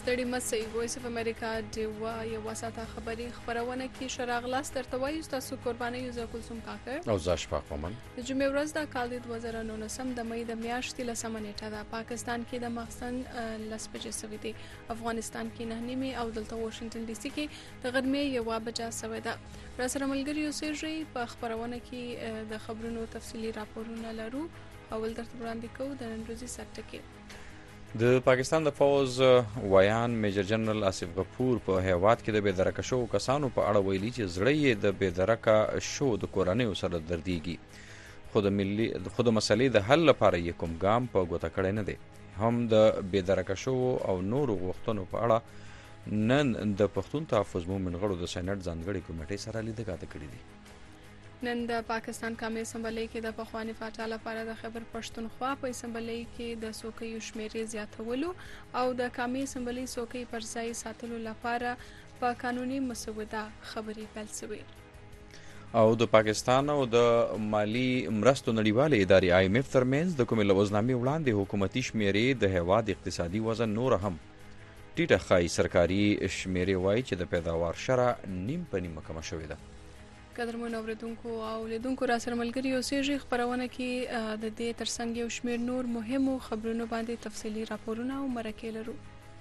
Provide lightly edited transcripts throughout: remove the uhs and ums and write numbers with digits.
ستړي مسئ وایس اف امریکا ډیوا یوه ساعته خبري خبرونه کې شراغلاس درته وایي تاسو قرباني یوزا کلثوم کاکر او زه اشفاق مومن. د جمعې ورځ د کال 2019 د مې د میاشتې لسمه نیټه ده. پاکستان کې د مخزن لس بجې سوي دي، افغانستان کې 9 او دلته واشنگټن ډي سي کې د غرمې 1 بجه سوي ده. را سره ملګری اوسېږي په خبرونه کې د خبرونو تفصيلي راپورونه لرو. اول درته وړاندې کوو د نن ورځې سرټکي. د پاکستان د فوز ویان میجر جنرال آصف غفور په هیواد کې د بېدرکه شو کسانو په اړه ویلي چې زړه یې د بېدرکه شو د کورنۍ سره دردیږي، خو د مسلې د حل لپاره یې کوم ګام په ګوته کړی نه دی. هم د بېدرکه شو او نورو غوښتنو په اړه نن د پښتون تحفظ مومن غړو د سېنات ځانګړي کمیټې سره لیدګاته کړې دي. نن د پاکستان قومي اسمبلی کې د پخوانی فاټا لپاره د خیبر پښتونخوا په اسمبلی کې د څوکیو شمیرې زیاتولو او د قومي اسمبلی څوکۍ پر ځای ساتلو لپاره په قانوني مسوده خبرې پیل شوې. او د پاکستان او د مالی مرستو نړیوالې ادارې IMF ترمنځ د کومې لوزنامې وړاندې حکومتي شمیرې د هیواد اقتصادي وزن نور هم ټیټه ښایي. سرکاري شمیرې وایي چې د پیداوار شرح نیم په نیمه کمه شوې ده. قدرمن اوریدونکو او لیدونکو را سره ملګري اوسېږي خبرونه کې د دې ترڅنګ یو شمېر نور مهمو خبرونو باندې تفصیلي راپورونه او مرکې لرو.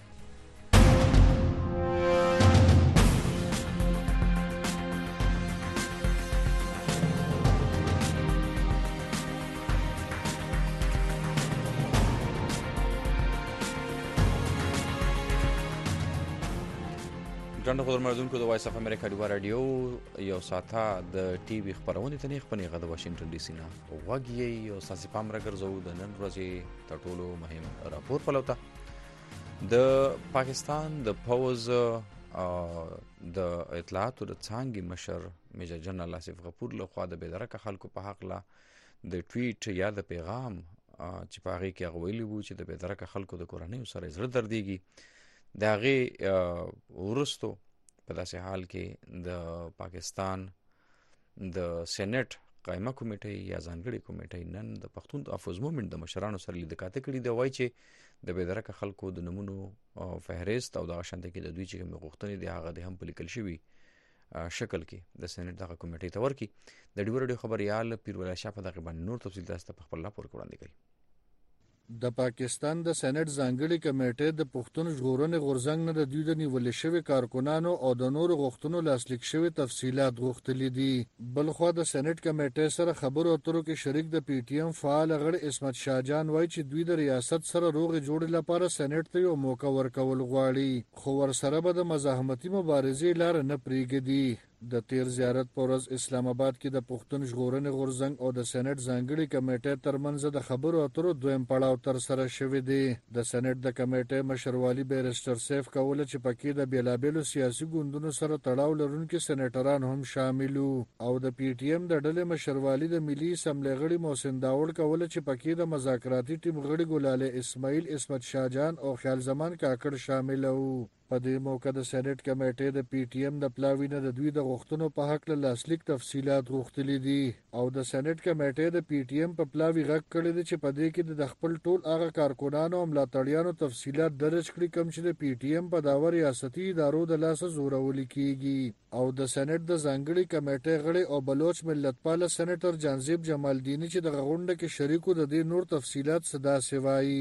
ډنډ خبر مردونکو د وایس اف امریکا ډیوا رادیو یو ساعته د ټي وي خبرونه ته نه خپنې غد واشنگټن ډي سي نه وګي او ساسي پام راګرځو د نن ورځې ټولو مهم راپور پلوته. د پاکستان د فوز د اطلاعاتو د څانګې مشر میجر جنرال آصف غفور له خوا د بېدرکه خلکو په حق لا د ټویټ یا د پیغام چې په هغې کې هغه ویلي وو چې د بېدرکه خلکو د کورنیو سره زړه دردیږي. د هغې وروستو په داسې حال کې د پاکستان د سېنات قایمه کمیټې یا ځانګړې کمیټې نن د پښتون تحفظ مومن د مشرانو سره لیدکاته کړي دی. وایي چې د بېدرکه خلکو د نمونو فهرست او دغه شانته کې د دوی چې کومې غوښتنې دي هغه د هم په لیکل شوي شکل کې د سېنات دغه کمیټې ته ورکړي. د ډیوا رادیو خبریال پیرولای شاه په دغه باندې نور تفصیل تاسو ته په خپل راپور کې وړاندې کوي. د پاکستان د سېنات ځانګړي کمیټې د پښتون ژغورنې غورځنګ نه د دوی د نیول شوی کارکونانو او د نورو غوښتنو لاسلیک شوی تفصيلات غوښتلي دي. بلخو د سېنات کمیټې سره خبرو اترو کې شریک د پی ټی ایم فعال غړي اسمت شاه جان وایي چې دوی د ریاست سره روغ جوړ لپاره سېنات ته یو موقع ورکول غواړي، خو ورسره به د مزاحمتي مبارزې لار نه پریږدي. د تیر زیارت پر ورځ اسلام آباد کې د پښتون ژغورنې غورځنګ او د سېنات ځانګړي کمیټې ترمنځ د خبرو اترو دویم پړاو تر سره شوی دی. د سېنات د کمیټې مشروالي بیرسټر سیف کوله چې پکې د بیلابېلو سیاسي ګوندونو سره تړاو لرونکي سېنیټران هم شامل او د پی ټی ایم د ډلې مشروالي د ملي اسمبلی غړي محسن داوړ کوله چې پکې د مذاکراتي ټیم غړي ګلاله اسماعیل اسمت شاه جان او خیال زمان کاکړ شامل وو. په دې موقع د سېنات کمیټې د پی ټی ایم د پلاوینه د دوی د غوښتنو په حق له لاسلیک تفصيلات غوښتلي دي او د سېنات کمیټې د پی ټی ایم په پلاوی غږ کړی دی چې په دې کې د خپل ټول هغه کارکونانو او ملاتړیانو تفصيلات درج کړي کوم چې د پی ټی ایم په داور ریاستي ادارو د لاسه زورول کیږي. او د سېنات د ځانګړي کمیټې غړي او بلوچ ملتپال سېنیټر جانزیب جمالدینی چې د غونډه کې شریکو د دې نور تفصيلات صدا سوایي.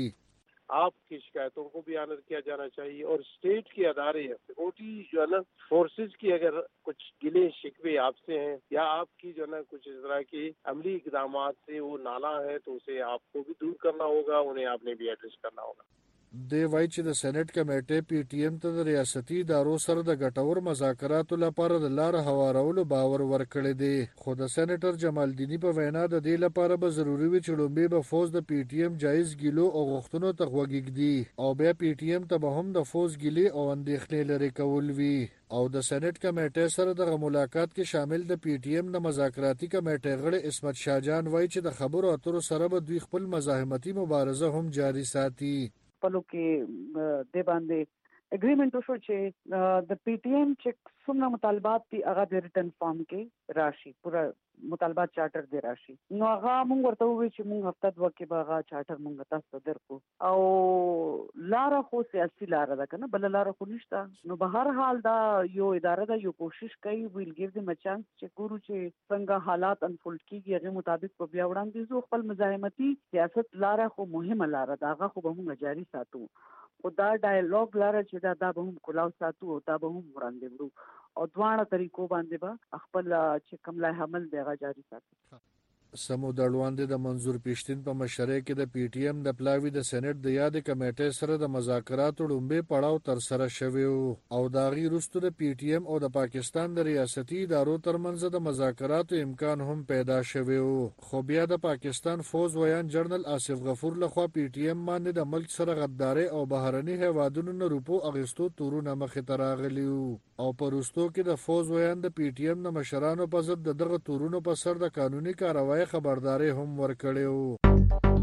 आपकी शिकायतों को भी आनर किया जाना चाहिए और स्टेट के अदारे सिक्योरिटी जो है ना फोर्सेज की अगर कुछ गिले शिकवे आपसे हैं या आपकी जो है ना कुछ इस तरह की अमली इकदाम से वो नाला है तो उसे आपको भी दूर करना होगा, उन्हें आपने भी एड्रेस करना होगा. دی وایي چې د سېنات کمیټې پی ټی ایم ته د ریاستي ادارو سره د ګټور مذاکراتو لپاره د لار هوارولو باور ورکړی دی، خو د سېنیټر جمالدینی په وینا د دې لپاره به ضروري وي چې لومړی به فوز د پی ټی ایم جایز ګیلو او غوښتنو ته غوږ ږدي او بیا پی ټی ایم ته به هم د فوز ګیلې او اندېښنې لرې کول وي. او د سېنات کمیټې سره د ملاقات کې شامل د پی ټی ایم د مذاکراتي کمیټې غړي اسمت شاه جان وایي چې د خبرو اترو سره به دوی خپل مزاحمتي مبارزه هم جاري ساتي. خپلو کې د باندې اګریمنت وشو چې د پی ټی ایم چې څومره مطالبات دي هغه د ریټن فارم کې راشي، پورا مطالبات چارټر دی راشي. نو هغه موږ ورته وویل چې موږ هفته دوه کې به هغه چارټر موږ تاسو ته درکو، او لاره خو سیاسي لاره ده کنه، بل لاره خو نشته. نو به هر حال دا یو اداره ده، یو کوشش کوي، ویل ګیو دیم ا چانس چې ګورو چې څنګه حالات انفولډ کیږي، هغه مطابق په بیا وړاندې زو خپل مزاحمتي سیاست لاره خو مهمه لاره ده، هغه خو به موږ جاري ساتو. او دا ډایالوګ لاره چې دا به هم کلاو ساتو او دا به هم وړاندې وړو، او دواړه طریقو باندې به خپل چې کوم لای عمل دی هغه جاري ساتو. سمود اړوند د منظور پښتين په مشرۍ کې د پی ټی ایم د پلاوی د سېنات د یاد کمیټې سره د مذاکراتو لومبه پړاو تر سره شوی او دا غي رستو د پی ټی ایم او د پاکستان د ریاستي ادارو ترمنځ د مذاکراتو امکان هم پیدا شوی، خو بیا د پاکستان فوز ویان جنرال آصف غفور لخوا پی ټی ایم باندې د ملک سره غداري او بهرني هوادونو نه روپو اغستو تورونه مخې ته راغلي، او پرستو کې د فوز ویان د پی ټی ایم د مشرانو په ضد دغه تورونو په سر د قانوني کاروایی خبرداري هم ورکړیو.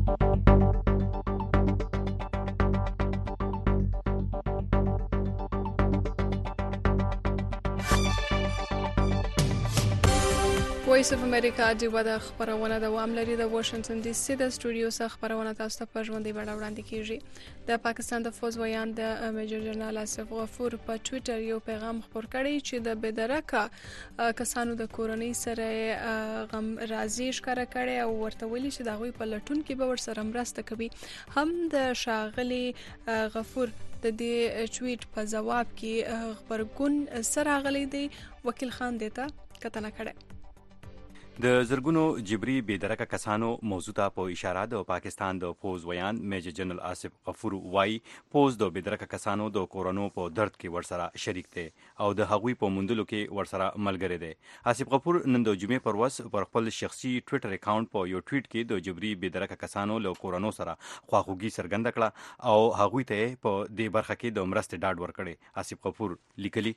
وایس اف امریکا د ودا خبرونه دوام لري. د واشنگټن ډي سي د سټوډیو څخه خبرونه تاسو ته په ژوندۍ بڼه وړاندې کیږي. د پاکستان د فوز ویان د میجر جنرال آصف غفور په ټوئیټر یو پیغام خپور کړی چې د بېدرکه کسانو د کورنۍ سره غم راضي ښکارا کړي او ورته ویلي چې دا غوي په لټون کې به ورسره مرسته کوي. هم د شاغلي غفور د دې ټویټ په جواب کې خبرګون سره غلي دی. وکیل خان دیتا کتنه کړي. د زرګونو جبري بېدرکه کسانو موضوع ته په اشاره د پاکستان د فوز ویان میجر جنرال آصف غفور وای فوز د بېدرکه کسانو د کورونو په درد کې ورسره شریک دی او د هغوی په موندلو کې ورسره ملګری دی. آصف غفور نن د جمعې پر ورځ پر خپل شخصي ټویټر اکاونټ په یو ټویټ کې د جبري بېدرکه کسانو له کورونو سره خواخوږي څرګنده کړه او هغوی ته په دې برخه کې د مرستې ډاډ ورکړي. آصف غفور لیکلي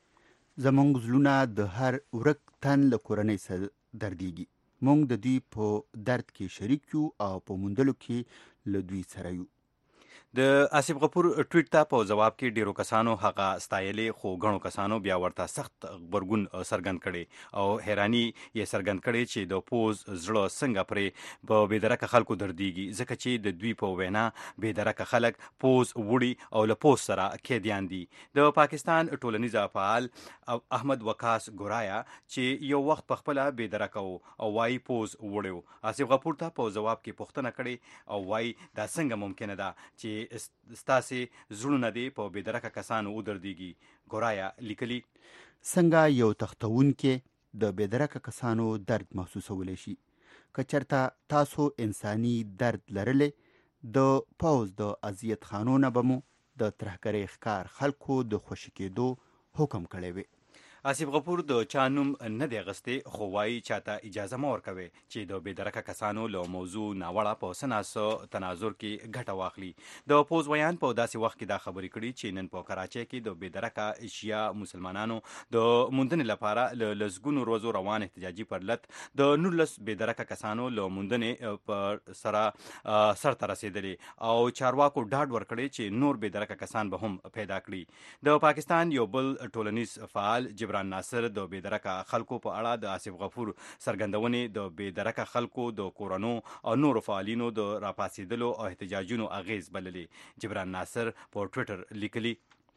زمونږ زلونه د هر ورک تن له کورنۍ سره دردیږي، مونږ د دوی په درد کې شریک یو او په موندلو کې له دوی سره یو. د آصف غفور ټویټ ته په جواب کې ډیرو کسانو هغه ستایلې، خو غنو کسانو بیا ورته سخت خبرګون څرګند کړي او حیرانی یې څرګند کړي چې د پوز زړه څنګه پرې په بېدرکه خلکو دردیږي، ځکه چې د دوی په وینا بېدرکه خلک پوز وړي او له پوز سره کېدیان دي. د پاکستان ټولنیز فعال احمد وقاص ګورایا چې یو وخت په خپل بېدرکه او وای پوز وړو، آصف غفور ته په جواب کې پوښتنه کړي او وای دا څنګه ممکنه ده چې ستاسي زړونه دي په بېدرکه کسانو ودردیږي. ګورایا لیکلي څنګه یو تختون کې د بېدرکه کسانو درد محسوسولی شي. که چرته تاسو انساني درد لرلې، د پوز د اذیت خانونه به مو د ترهګرۍ ښکار خلکو د خوشي کېدو حکم کړی وي. آصف غفور د چا نوم نه دی اغستی، خو وایي چاته اجازه مه ورکوي چې د بېدرکه کسانو له موضوع ناوړه په سناسه تناظر کې ګټه واخلي. د پوز ویان په داسې وخت کې دا خبرې کړي چې نن په کراچۍ کې د بېدرکه شیا مسلمانانو د موندنې لپاره له لسګونو ورځو روان احتجاجي پرلت د 19 بېدرکه کسانو له موندنې پر سره سرته رسېدلې او چارواکو ډاډ ورکړی چې نور بېدرکه کسان به هم پیدا کړي. د پاکستان یو بل ټولنیز فعال جبران ناصر د بېدرکه خلکو په اړه د آصف غفور څرګندونې د بېدرکه خلکو د کورونو او نورو فعالینو د راپاسېدلو او احتجاجونو اغیز بللې. جبران ناصر په ټویټر لیکلي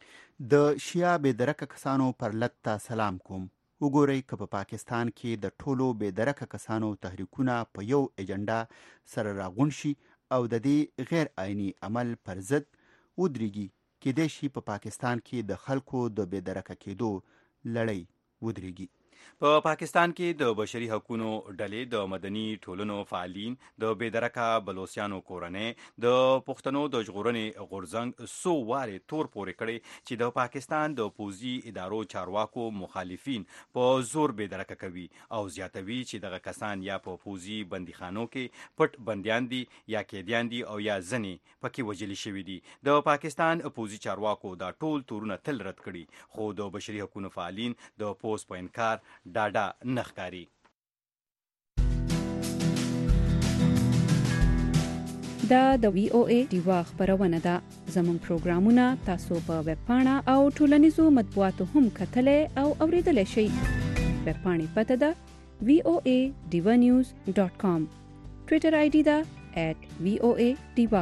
د شیا بېدرکه کسانو پر لت ته سلام کوم. وګورئ که په پاکستان کې د ټولو بېدرکه کسانو تحریکونه په یو ایجنډا سره راغون شي او د دې غیر آئینی عمل پر ضد ودرېږي، کېدای شي په پاکستان کې د خلکو د بېدرکه کېدو لړۍ ودرېږي. په پاکستان کې د بشري حقوقو ډلې د مدني ټولنو فعالین د بېدرکه بلوچستانو کورنۍ د پښتنو د ژغورنې غورځنګ څو وارې تور پورې کړی چې د پاکستان د پوځي ادارو چارواکو مخالفین په زور بېدرکه کوي او زیاتوي چې دغه کسان یا په پوځي بندیخانو کې پټ بندیان دي یا قیدیان دي او یا ځنې پکې وژلي شوي دي. د پاکستان پوځي چارواکو دا ټول تورونه تل رد کړي، خو د بشري حقوقو فعالین د پوز په انکار ډاډه نه ښکاري. دا د VOA ډیوا خبرونه ده. زموږ پروګرامونه تاسو په ویب پاڼه او ټولنیزو مطبوعاتو هم کتلای او اوریدلای شئ. ویب پاڼې پته ده voadivanews.com. ټویټر آی ډي ده @voadiva.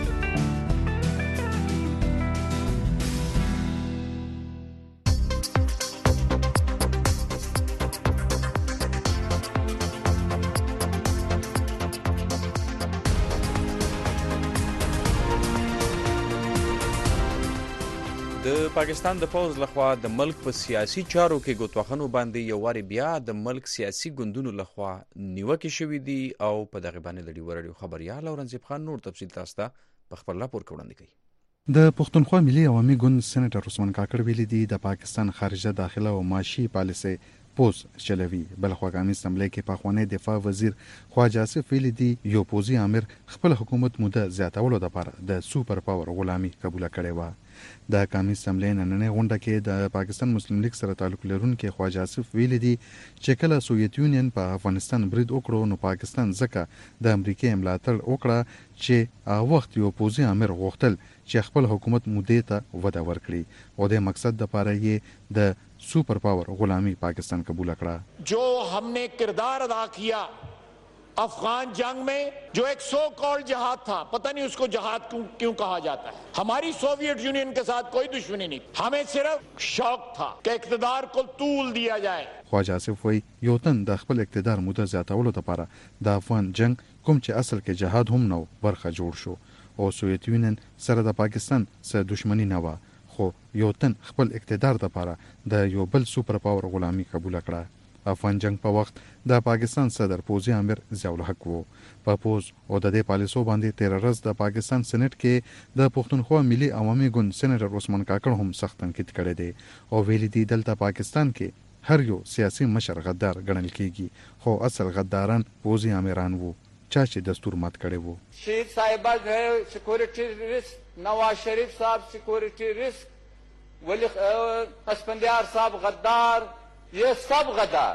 د پاکستان د پوز لخوا د ملک په سیاسي چارو کې ګوتوخنو باندې یو واری بیا د ملک سیاسي ګوندونو لخوا نیوکې شوې دي او په دغه باندې د ډیوا رادیو خبريال اورنګزیب خان نور تفصیل تاسو ته په خپل راپور کې وړاندې کوي. د پښتونخوا ملي عوامي ګوند سېنیټر عثمان کاکړ ویلي دي د پاکستان خارجه داخله او معاشي پالیسي پوز چلوي. بلخوا قومي اسمبلی کې پخوانی دفاع وزیر خواجه آصف ویلي دي یو پوزي امر خپل حکومت موده زیاتولو لپاره د سوپر پاور غلامي قبول کړي و. د قومي اسمبلی نننۍ غونډه کې د پاکستان مسلم لیگ سره تعلق لرونکي خواجه آصف ویلي دي چې کله سوویت یونین په افغانستان برید وکړو نو پاکستان ځکه د امریکای ملاتړ وکړه چې وخت یو پوزي امر غوښتل چې خپل حکومت مودې ته وده ورکړي او د مقصد د لپاره یې د سوپر پاور غلامی پاکستان قبول کړه. जो हमने किरदार अदा किया अफगान जंग में, जो एक सो कॉल्ड जहाद था, पता नहीं उसको जहाद क्यों कहा जाता है. हमारी सोवियत यूनियन के साथ कोई दुश्मनी नहीं, हमें सिर्फ शौक था कि इक़्तिदार को तूल दिया जाए. خواجه آصف وایي یو تن د خپل اقتدار موده زیاتولو لپاره د افغان جنگ کوم چې اصل کې جهاد هم نو برخه جوړ شو او سوویت یونین سره د پاکستان سره دښمنی نه و، خو یو تن خپل اقتدار لپاره د یو بل سوپر پاور غلامی قبول کړه. افغان جنگ په وخت د پاکستان صدر پوزي امر ضیاء الحق وو. په پوز او د دې پالیسو باندې 13 ورځ د پاکستان سېنات کې د پښتونخوا ملي عوامي ګوند سېنیټر عثمان کاکړ هم سخت تنقید کړی دی او ویلي دی دلته پاکستان کې هر یو سیاسي مشر غدار ګڼل کیږي، خو اصل غداران پوزي امیران وو چا چې دستور مات کړی وو. شیر صاحبہ جو ہے سیکورٹی رسک، نواز شریف صاحب سیکورٹی رسک، ولی اسفندیار صاحب غدار، یہ سب غدار،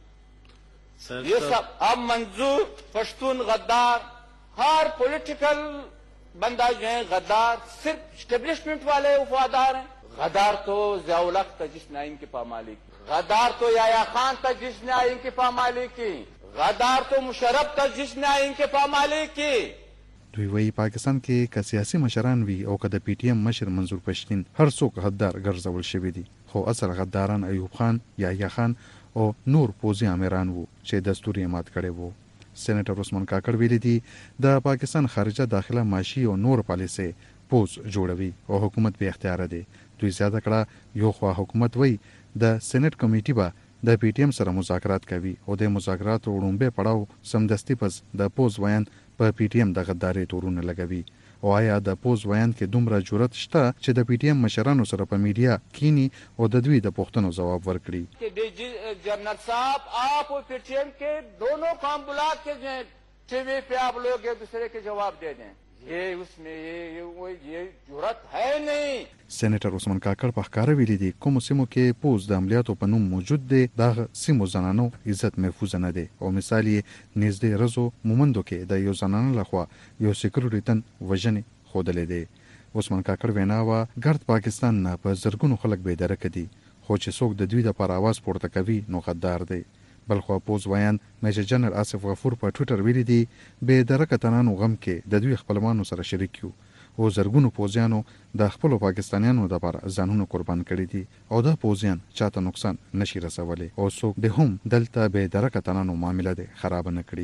یہ سب اب منظور پشتون غدار، ہر پولیٹیکل بندہ جو ہے غدار، صرف اسٹیبلشمنٹ والے وفادار ہیں. غدار تو ضیاء الحق تھا جس نے آئین کی پامالی کی، غدار تو یحییٰ خان تھا جس نے آئین کی پامالی کی، غدار تو مشرف تھا جس نے آئین کی پامالی کی. دوی وایي پاکستان کې که سیاسي مشران وي او که د پی ټی ایم مشر منظور پښتین هر څوک غدار ګرځول شوی دي، خو اصل غداران ایوب خان، یحییٰ خان او نور پوزي امیران وو چې دستور یې مات کړی وو. سېنیټر عثمان کاکړ ویلي دي د پاکستان خارجه داخله معاشي او نور پالیسي پوز جوړوي او حکومت به اختیار دی. دوی زیاته کړه یو خوا حکومت وایي د سېنات کمیټي به د پی ټی ایم سره مذاکرات کوي او د مذاکراتو وړاندې پړاو سمدستي پس د پوز ویان په پی ټی ایم د غداري تورونه لګوي. او آیا د پوز ویان کې دومره جرأت شته چې د پی ټی ایم مشرانو سره په میډیا کینی او د دوی د پوښتنو جواب ورکړي؟ جنرل صاحب آپ اور پی ٹی ایم کے دونوں کام بلا کے ٹی وی پہ آپ لوگ ایک دوسرے کے جواب دے دیں، یہ اس میں یہ جرأت ہے نہیں. سېنیټر عثمان کاکړ په ښکاره ویلي دي کوم سیمو کې پوز د عملیاتو په نوم موجود دی دغه سیمو زنانو عزت محفوظ نه دی او مثال یې نږدې رزو مومندو کې د یو زنانه لخوا یو سکیورټي تن وژنې ښودلی دی. عثمان کاکړ وینا وه ګرد پاکستان نه په زرګونو خلک بېدرکه دي، خو چې څوک د دوی دپاره اواز پورته کوي نو غدار دی. بلخوا پوز ویان میجر جنرال آصف غفور په ټویټر ویلي دي بېدرکه تنانو غم کې د دوی خپلوانو سره شریک یو او زرګونو پوزیانو د خپلو پاکستانیانو لپاره ځانونه قربان کړي دي او دا پوزیان چاته نقصان نشي رسولی او څوک د هم دلته بېدرکه تنانو معامله ده خراب نه کړي.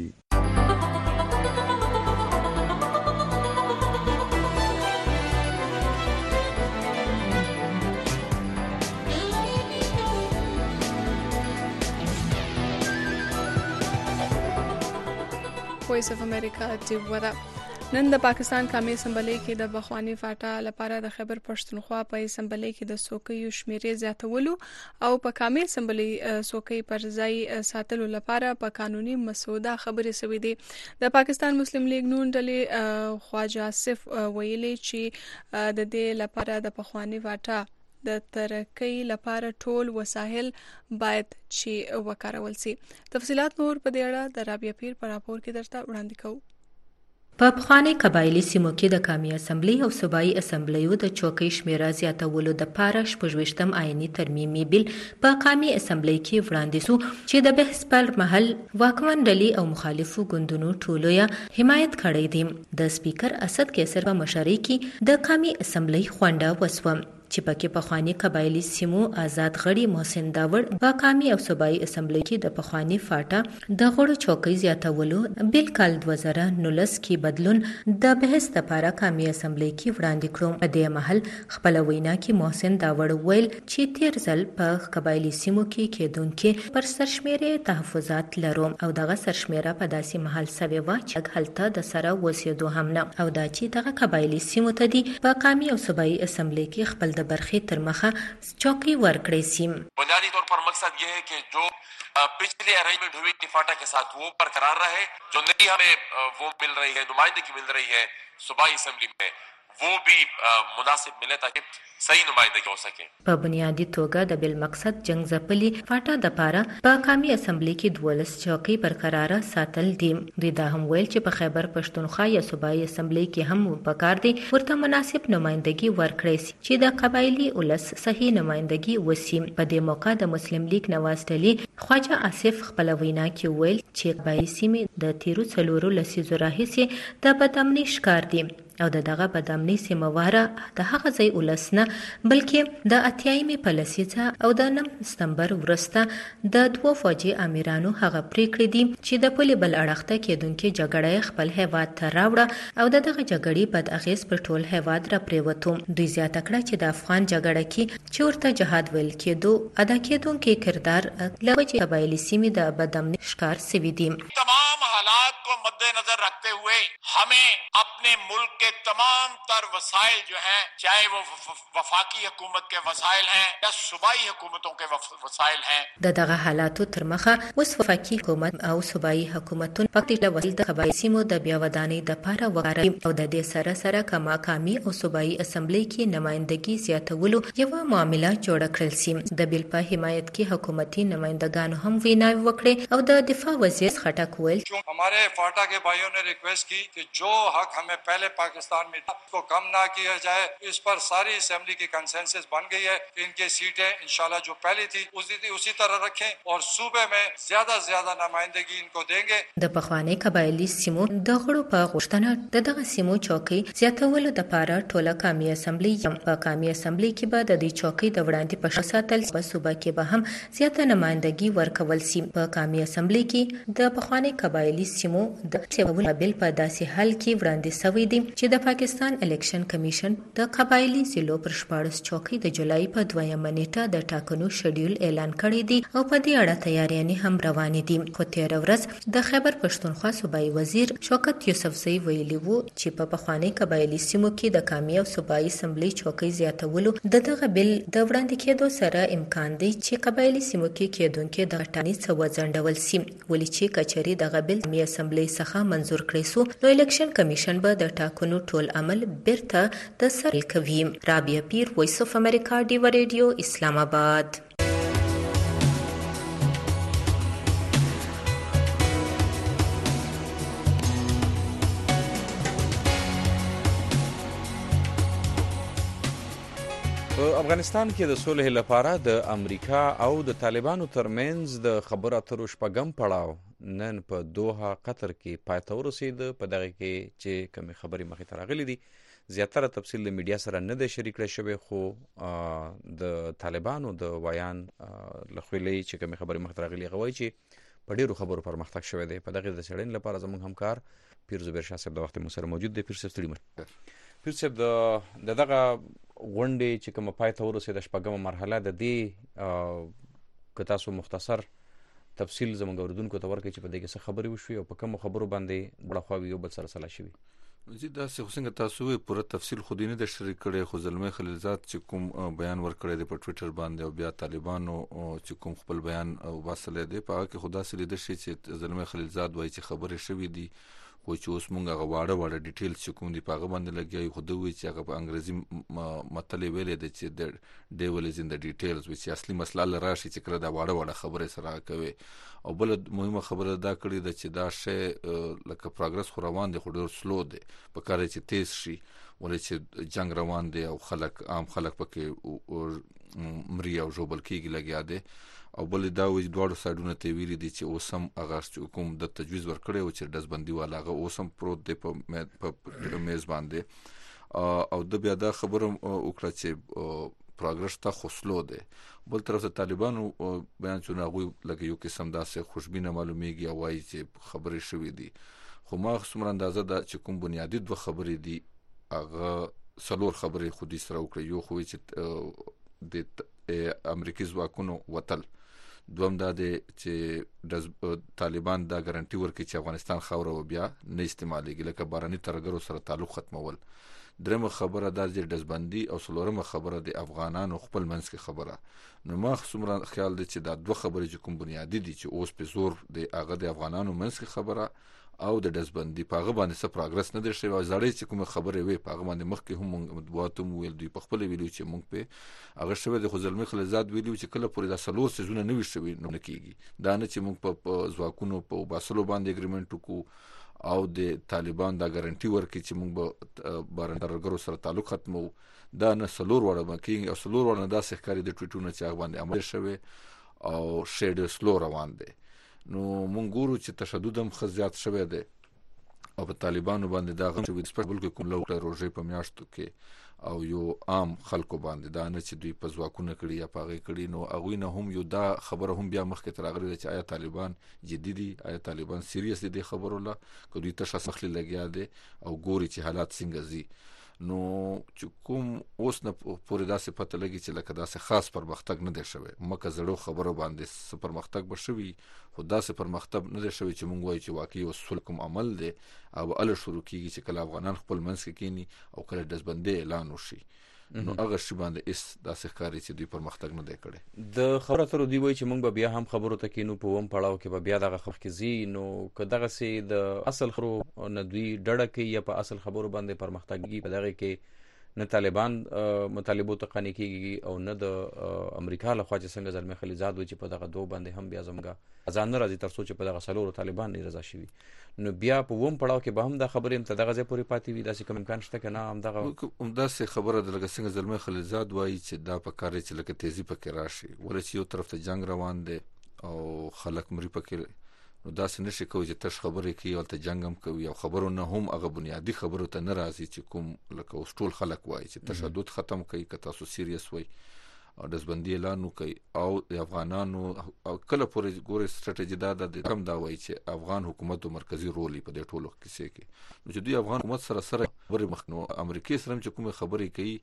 وایس اف امریکا ډیوا ده. نن د پاکستان قومي اسمبلی کې د بخوانی فاټا لپاره د خیبر پښتونخوا په اسمبلی کې د څوکیو شمیرې زیاتولو او په قومي اسمبلی څوکۍ پر ځای ساتلو لپاره په قانوني مسوده خبرې شوې دي. د پاکستان مسلم لیگ نون ډلې خواجه آصف ویلي چې د دې لپاره د بخوانی فاټا د ترقۍ لپاره ټول وسایل باید چې وکارول شي. تفصيلات نور په دې اړه د رابعه پیر په راپور کې درته وړاندې کوو. په افغاني قبایلی سیمو کې د قومي اسمبلی او صوبایي اسمبلیو د چوکۍ شمیره زیاتولو دپاره 26م آئینی ترمیمي بیل په قومي اسمبلی کې وړاندې شو چې د بحث پر مهال واکمن ډلې او مخالفو ګوندونو ټولو یې حمایت کړی دی. د سپیکر اسد کیسر په مشرۍ کې د قومي اسمبلی غونډه وسوه چې پکې پخواني قبایلی سیمو آزاد غړي محسن داوړ په قومي او صوبایي اسمبلی کې د پخواني فاټا د غړو چوکۍ زیاتولو بیل کال 2019 کې بدلون د بحث لپاره قومي اسمبلی کې وړاندې کړو. په دې مهال خپل وینا کې محسن داوړ ویل چې تیر ځل په قبایلی سیمو کې کېدونکې پر سرشمیرې تحفظات لرو او دغه سرشمیره په داسې مهال سوي و چې هلته د سره وسیدو هم نه او دا چې دغه قبایلی سیمو ته دي په قومي او صوبایي اسمبلی کې خپل د برخې تر مخه چوکۍ ورکړې سي. بنیادی طور پر مقصد یہ ہے کہ جو پچھلی ارینجمنٹ ہوئی تھی فاٹا کے ساتھ وہ برقرار رہے. جو نئی ہمیں وہ مل رہی ہے نمائندگی مل رہی ہے صوبائی اسمبلی میں وہ بھی مناسب ملے تاکہ صحیح نمائندگی ہو سکے. په بنیادی توګه د بل مقصد جنگ ځپلي فاټا د پاره په قومي اسمبلی کې 12 چوکۍ برقرار ساتل دي. دوی دا هم ویل چې په خیبر پښتونخوا یا صوبایي اسمبلی کې هم پکار دي ورته مناسب نمائندگی ورکړي چې د قبایلی ولس صحیح نمائندگی وسی. په دې موقع د مسلم لیگ نواز ډلې خواجه آصف خپل وینا کې ویل چې قبایلی سیمې د تیرو څلورو لسیزو راهیسې د بدامنۍ ښکار دي او دغه بدامنۍ سیمواره د هغه ځای ولس نه بلکې د اتیایمې په لسیزه او د 9 سپتمبر وروسته د دوو فوجي امیرانو هغه پریکړې دي چې د پولې بل اړخ ته کېدونکې جګړه خپل هیواد ته راوړه او دغه جګړې بد اغیز پر ټول هیواد را پریوتو. دوی زیاته کړه چې د افغان جګړه کې چې ورته جهاد ویل کېدو ادا کېدونکې کردار له وجې قبایلی سیمې د بدامنۍ ښکار سوي دي. تمام حالات کو مد نظر رکھتے ہوئے ہمیں اپنے ملک کے تمام تر وسائل جو ہیں چاہے وہ وفاقی حکومت کے وسائل ہیں یا صوبائی حکومتوں کے وسائل ہیں دغه حالاتو تر مخه اوس وفاقي حکومت او صوبایي حکومتونه پکې د وسیل د قبایلی سیمو د بیا ودانۍ لپاره وکاري او د دې سره سره کما قومي او صوبایي اسمبلی کې نمائندګي زیاتولو یو معامله جوړ کړل سي. د بیل په حمایت کې حکومتي نمائندګانو هم ویناوي وکړي او د دفاع وزیر خټک ویل ہمارے فاٹا کے بھائیوں نے ریکویسٹ کی کہ جو حق ہمیں پہلے پاکستان میں کو کم نہ کیا جائے. اس پر ساری اسمبلی کی کنسنسس بن گئی ہے کہ ان کی سیٹیں انشاءاللہ جو پہلی تھی اسی طرح رکھیں اور صوبے میں زیادہ زیادہ نمائندگی ان کو دیں گے. د پخوانی قبایلی سیمو د غړو په غوښتنه دغه سیمو چوکۍ زیاتولو لپاره ټوله قومي اسمبلی په قومي اسمبلی کې به د دې چوکۍ د وړاندې په ساتل په صوبه کې به هم زیاته نمائندګي ورکول سي. په قومي اسمبلی کې د پخوانی قبایلی سیمو د سیمو بیل په داسې حال کې وړاندې شوی دی چې د پاکستان الیکشن کمیشن د قبایلی ضلعو پر 14 چوکۍ د جولای په 2 نیټه د ټاکنو شیډول اعلان کړی دی او په دې اړه تیاریانې هم روانې دي. خو تیر ورځ د خیبر پښتونخوا صوبایي وزیر شوکت یوسفزئی ویلي وو چې په پخوانی قبایلی سیمو کې د قومي او صوبایي اسمبلی چوکۍ زیاتولو دغه بیل د وړاندې کېدو سره امکان دی چې قبایلی سیمو کې کېدونکې د غټانې څه وځنډول سي. ولې چې کچري دغه بیل قومي اسمبلی څخه منظور کړی سو نو الیکشن کمیشن به د ټاکنو ټول عمل بیرته د سر کوي. رابعه پیر، وایس اف امریکا، ډیو ریډیو، اسلام آباد. په افغانستان کې د صلح لپاره د امریکا او د طالبانو ترمنځ د خبرو اترو شپږم پړاو نن په دوحه قطر کې پای ته ورسید. په دغه کې چې کومې خبرې مخې ته راغلي دي زیاتره تفصیل د میډیا سره نه دی شریک کړی شوی، خو د طالبانو د ویان لخویلې چې کومې خبرې مخې ته راغلي هغه وایي چې په ډېرو خبرو پرمختګ شوی دی. په دغه د څېړنې لپاره زموږ همکار پیر زبیر شاه صاحب د وخت مو سره موجود دی. پیر صاحب ستړي مه. پیر صاحب د دغه غونډې چې کومه پای ته ورسېده شپږمه مرحله د دې که تاسو مختصر تفصیل زموږ اورېدونکو ته ورکړئ چې په دې کې څه خبرې وشوې او په کومو خبرو باندې دواړه خواوې یو بل سره سلا شوي. زه داسې خو څنګه تاسو وایي پوره تفصیل خو دې نه دی شریک کړی، خو زلمی خلیلزاد چې کوم بیان ورکړی دی په ټویټر باندې او بیا طالبانو چې کوم خپل بیان وباسلی دی په هغه کې خو داسې لیده شي چې زلمی خلیلزاد وایي چې خبرې شوي دي خو چې اوس مونږ هغه واړه ډیټیلز چې کوم دي په هغه باندې لګیایو، خو دوی چې هغه په انګریزي متل ویلې دی چې د ډیول از ان د ډیټیلز، چې اصلي مسله راشي چې کله دا واړه خبرې سره کوي. او بل مهمه خبره دا کړې ده چې دا شی لکه پروګرس خو روان دی، خو ډېر سلو دی، په کار چې تیز شي، ولې چې جنگ روان دی او عام خلک پکې مري او ژوبل کېږي لګیا دی. او بل دا وایي دواړو سایډونو ته ویلي دي چې اوس هم هغه چې کوم د تجویز ورکړی و چې ډزبندي والا هغه اوس هم پروت دی په میز باندې. او د بیا دا خبره وکړه چې پروګرس ته خو سلو دی. بل طرف ته طالبانو بیان چې هغوی لکه یو قسم داسې خوشبینه معلومیږي او وایي چې خبرې شوي دي. خو ما څومره اندازه ده چې کوم بنیادي دوه خبرې دي هغه 4 خبرې خو دې سره وکړي. یو خو چې د امریکایي ځواکونو وتل، دوم دا دی چې طالبان دا ګارانټي ورکړي چې افغانستان خاوره بیا نه استعمالېږي، لکه باراني ترهګرو سره تعلق ختمول. درېمه خبره دا چې ډزبندي، او څلورمه خبره د افغانانو خپل منځ کې خبره. نو ما څومره خیال دی چې دا دوه خبرې چې کوم بنیادي دي چې اوس په زور د هغه د افغانانو منځ کې خبره او د ډزبندي په هغه باندې څه پروګرس نه دی شوی. او زړې چې کومه خبرې وي په هغه باندې مخکې هم مطبوعات هم ویل دوی په خپل ویلو چې مونږ په هغه شوی د خو زلمي خلیزاد ویلو چې کله پورې دا 4 سيزونه نه وي شوی نو نه کیږي. دا نه چې مونږ په ځواکونو په باسلو باندې اګریمنت وکړو او د طالبان دا ګارانټي ورکړي چې مونږ به بارندرګرو سره تعلق ختمو. دا نه 4 وړه مکیږي او 4 وړه دا ښکاری د ټویټونو چې هغه باندې عمل شوی او شیډ سلو روان دي. نو مونږ ګورو چې تشدد هم خزيات شوی دی او په طالبانو باندې دا غم چې په بل کې کوم لوړ روزي په میاشتو کې او یو عام خلکو باندې دا نه چې دوی په ځواکونه کړي یا پاغې کړي. نو هغوی نه هم یو دا خبره هم بیا مخکې تر راغلې چې آیا طالبان جدي دي، آیا طالبان سیریس دي خبرو لا که دوی تشخص مخلي لګیا دي او ګوري چې حالات څنګه زی. نو چې کوم اوس نه پورې داسې پته لګي چې لکه داسې خاص پرمختګ نه دی شوی. مکه زړو خبرو باندې پرمختګ به شوي، خو داسې پرمختګ نه دی شوی چې مونږ وایو چې واقعي وصول کوم عمل دی او ال شروع کیږي چې کله افغانان خپل منځ کې کینی او کله دزبندي اعلان وشي. نو هغه شی باندې اس داسې ښکاري چې دوی پرمختګ نه دی کړی. د خبره تر دی وایي چې مونږ به بیا هم خبرو ته کینو په ووم پړاو کې به بیا دغه خبر کې زی. نو که دغه سي د اصل خبرو نه دوی ډډه کوي یا په اصل خبرو باندې پرمختګي په دغه کې نه طالبان مطالبو ته قانع کیږي او نه د امریکا له خوا چې څنګه زلمي خلیزاد وایي چې په دغه دوه باندې هم بیا زموږه ځان نه راځي تر څو چې په دغه 4 طالبان نه رضا شي. نو بیا په ووم پړاو کې به هم د خبرې هم دغه ځای پورې پاتې وي. داسې کوم امکان شته که نه هم داسې خبره د لکه څنګه زلمي خلیزاد وایي چې دا په کار چې لکه تیزی پکې راشي، ولې چې یو طرف ته جنگ روان دی او خلک مري پکې. نو داسې نشي کوي چې تش خبرې کوي او ته جنگ هم کوي او خبرو نه هم هغه بنیادی خبرو ته نه راځي چې کوم لکه اوس ټول خلک وایي چې تشدد ختم کوي که تاسو سیریس وایي او دزبندي اعلان وکړي. او د افغانانو او کله پورې ګوري سټریټیجي دا د کم دا وایي چې افغان حکومت او مرکزی رول په دې ټولو کیسې کې. نو چې دوی افغان حکومت سره خبرې مخنو امریکای سره چې کومه خبرې کوي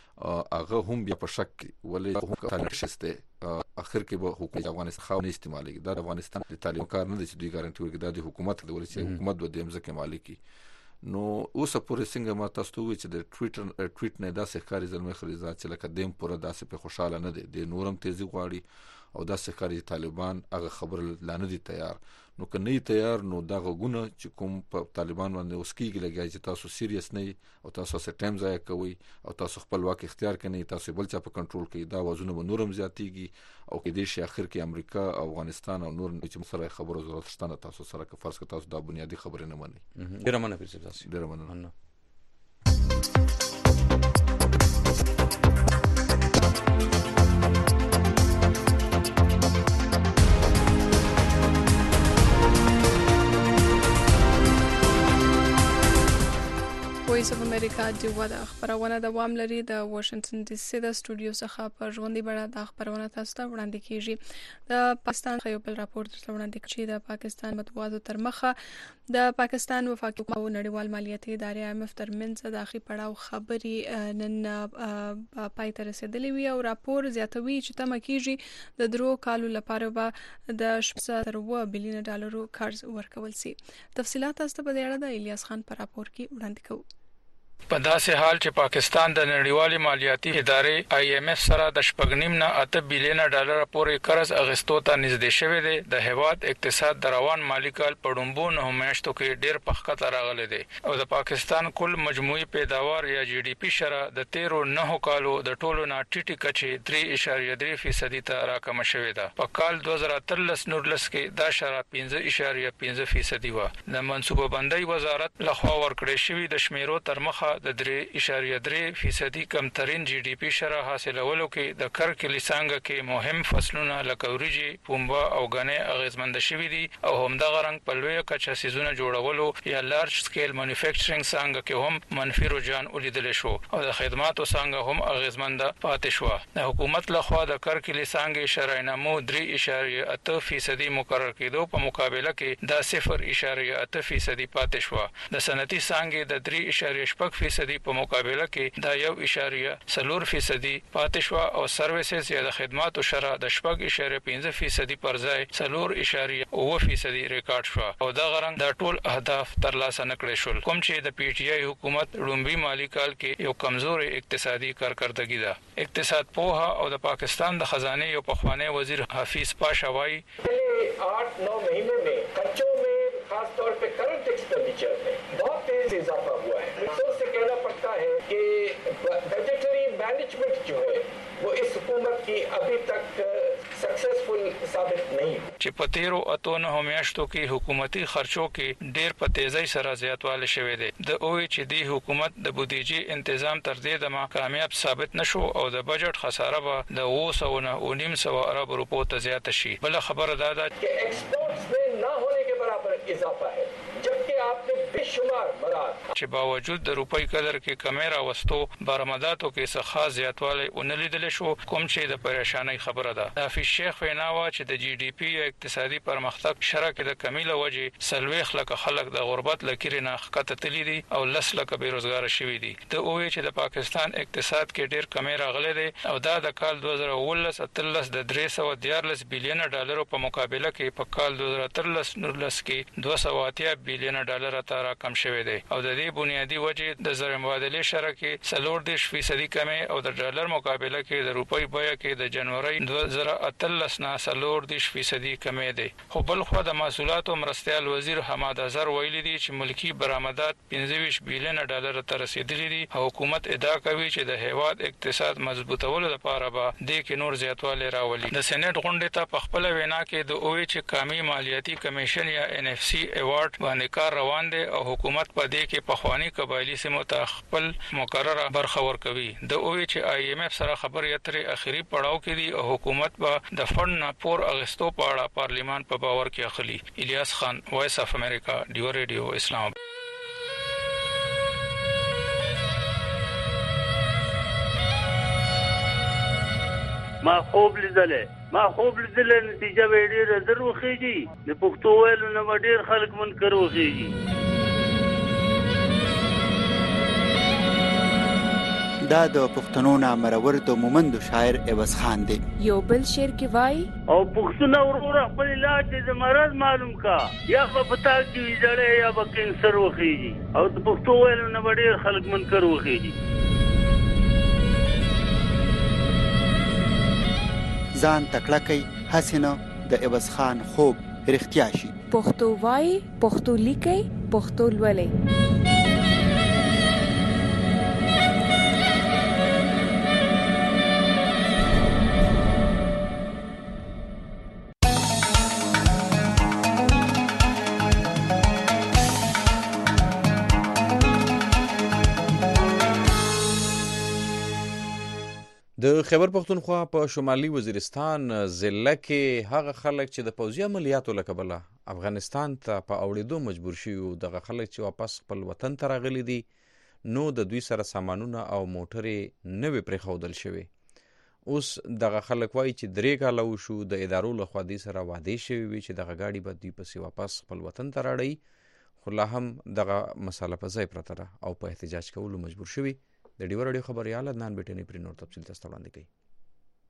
هغه هم بیا په شک کې ولې هم تنشسته اخر کې به حکومت افغانستان خو نه استعمالي. دا افغانستان د طالبان کار نه دي چې دوی ګارانټي ورکړي دا د حکومت د ولې چې حکومت به د امزکه مالکی. نو اوس پورې څنګه ما تاسو ته وی چې د ټویټر نه داسې ښکاری زلمي خلیزات چې لکه دیم پوره داسې په خوشاله نه دي، د نورم تیزی غواړي او داسې ښکاری طالبان هغه خبر لانه دي تیار. نو که نه تیار نو دا غونه چې کوم په طالبان باندې اوس کېږي لګي چې تاسو سیریس نه او تاسو سره ټایم ضایع کوي او تاسو خپل واک اختیار کوي، تاسو بل چا په کنټرول کوي، دا وازونه به نورم زیاتېږي او کې دې شي اخر کې امریکا او افغانستان او نور چې سره خبرو ضرورت شته تاسو سره که فرض که تاسو دا بنیادی خبره نه منئ. ډیر مننه پیسې تاسو. ډیر مننه. وایس اف امریکا جوه د خبرونه دوام لري. د واشنگټن ډي سي د سټوډیو څخه په ژوندۍ بڼه د خبرونه تاسو ته وړاندې کیږي. د پاکستان یو بل راپور تر وړاندې کړي د پاکستان مطبوعاتو تر مخه د پاکستان وفاقي حکومت او نړیوال مالیاتي ادارې IMF ترمنځ د اخی پړاو خبري نن پای ته رسیدلې وي او راپور زیاتوي چې تم کیږي د درو کالو لپاره به د 7.2 بلین ډالرو قرض ورکول سي. تفصيلات تاسو ته په اړه د الیاس خان پر راپور کې وړاندې کوو. په داسې حال چې پاکستان د نړیوالې مالیاتي ادارې IMF سره د 8.5 نه 8 بلین ډالر پورې قرض اغستو ته نږدې شوی دی. د هیواد اقتصاد د روان مالی کال په ډومبو نه میاشتو کې ډیر پخکته راغلی دی او د پاکستان کل مجموعي پیداوار یا GDP شره د 13 کالو د ټولو نه ټیټی کچې 3.3% ته راکمه شوې ده. په کال 2013-14 کې دا شره 5.5% و. د منصوبه بندۍ وزارت لخوا ورکړې شوې د شمیرو تر مخه د 3.3% کمترین GDP شره حاصلولو کې د کرکلي څنګه کې مهم فصلونه لکه وریجې، پنبه او غنې اغیزمند شوي دي او همدغه رنګ په لویه کچه سیزونه جوړولو یا لارج سکیل مانیفیکچرینګ څنګه کې هم منفي رجحان ولیدل شو او د خدماتو څنګه هم اغیزمند پاتې شو. د حکومت لخوا د کرکلي څنګه شرعي نمو 3.8% مقرر کېدو په مقابله کې دا 0.8% پاتې شو. د صنعتي څنګه د 3.8% په مقابله کې دا 1.4% پاتې شو او سرویسز یا د خدماتو شره د 0.5% پر ځای 4.9% ریکارډ شو او دا غرنګ د ټول اهداف ترلاسه نکړل شول. کوم چې د PTI حکومت لومبي مالی کال کې یو کمزوري اقتصادي کارکردګي ده. اقتصاد پوها او د پاکستان د خزانه یو پخوانی وزیر حفیظ پاشا وايي 8-9 महीने में खर्चों में खास तौर पे करंट एक्सपेंडिचर में बहुत तेज इजाफा हुआ है. अफसोस से कहना पड़ता है कि बजटरी मैनेजमेंट जो है वो इस हुकूमत की अभी तक सक्सेसफुल साबित नहीं. چې په 13 میاشتو کې حکومتي خرچو کې ډېر په تیزی سره زیاتوالی شوی دی. د اوې چې د حکومت د بودیجې تنظیم تر دې دمه کامیاب ثابت نشو او د بجټ خساره به د 200 ارب روپو ته زیات شي. بل خبره دا ده कि एक्सपोर्ट्स में ना होने के बराबर इजाफा है जबकि आपने बेशुमार मराद چې باوجود د روپۍ قدر کې کمی راوستو برآمداتو کې څه خاص زیاتوالی ونلیدل شو کوم چې د پریشانی خبره ده. حافظ شیخ ویناوه چې د GDP یا اقتصادي پرمختګ شرکت د کمی له وجې 40 لک خلک د غربت لکیر نه خطه تللی دي او 10 لک بیروزګار شوي دي. د اوې چې د پاکستان اقتصاد کې ډیر کمی راغلی دی او دا د کال 2013 د 314 بلین ډالر په مقابله کې په کال 2013 کې 280 بلین ډالر ته راکم شوی دی او د دې بنیادی وجه د زر مبادله شره کې 40% کمی او د ډالر مقابله کې د روپۍ بیه کې د جنوري 2013 نه 40% کمی دی. خو بل خو د محصولات او مرستيال وزیر حماد اظهر ویلي دي چې ملکی برآمدات 25 بلین ډالر ته رسیدلي دي. حکومت ادعا کوي چې د هیواد اقتصاد مضبوطولو لپاره به د کې نور زیاتوالی راولي. د سېنات غونډې ته په خپل وینا کې د اوې چې قومي مالیاتي کمیشن یا NFC ایوارډ باندې کار روان دی او حکومت په دې کې په خواني قبایلی سیمو ته خپل مقرره برخه ورکوي. د اوې چې IMF سره خبرې اترې اخیری پړاو کې دي او حکومت به د فند نه پور اغستو په اړه پارلیمان په باور کې اخلي. الیاس خان، وایس اف امریکا، ډیو ریډیو، اسلام. ما خوب لیدلې نتیجه به ډېره زر وخیږي. د پښتو ویلو نه ډېر خلک منکر وخیږي. دا د پښتنو نامرور د مومند شاعر عوض خان دی. یو بل شعر کې وای او پښتون ورور خپل علاج د مرض معلوم کا یا په پتا کې ویځړې یا په کینسر وخیږي او د پښتو ویلو نه ډېر خلک منکر وخیږي. ځان تکړه کوي حسینه د عوض خان خوب رښتیا شي. پښتو وای، پښتو لیکي، پښتو لولي. د خیبر پختونخوا په شمالي وزیرستان ضلع کې هغه خلک چې د پوځي عملیاتو له کبله افغانستان ته په اوړېدو مجبور شوي دغه خلک چې واپس خپل وطن ته راغلي دي نو د دوی سره سامانونه او موټرې نه وي پرېښودل شوي. اوس دغه خلک وایي چې 3 کاله وشو د ادارو لخوا دوی سره وعدې شوي وي چې دغه ګاډي به دوی پسې واپس خپل وطن ته راړي خو لا هم دغه مسله په ځای پرته ده او په احتجاج کولو مجبور شوي. د ډیو راډیو خبريال عدنان بیٹنی پر نور تفصیل تاسو وړاندې کوي.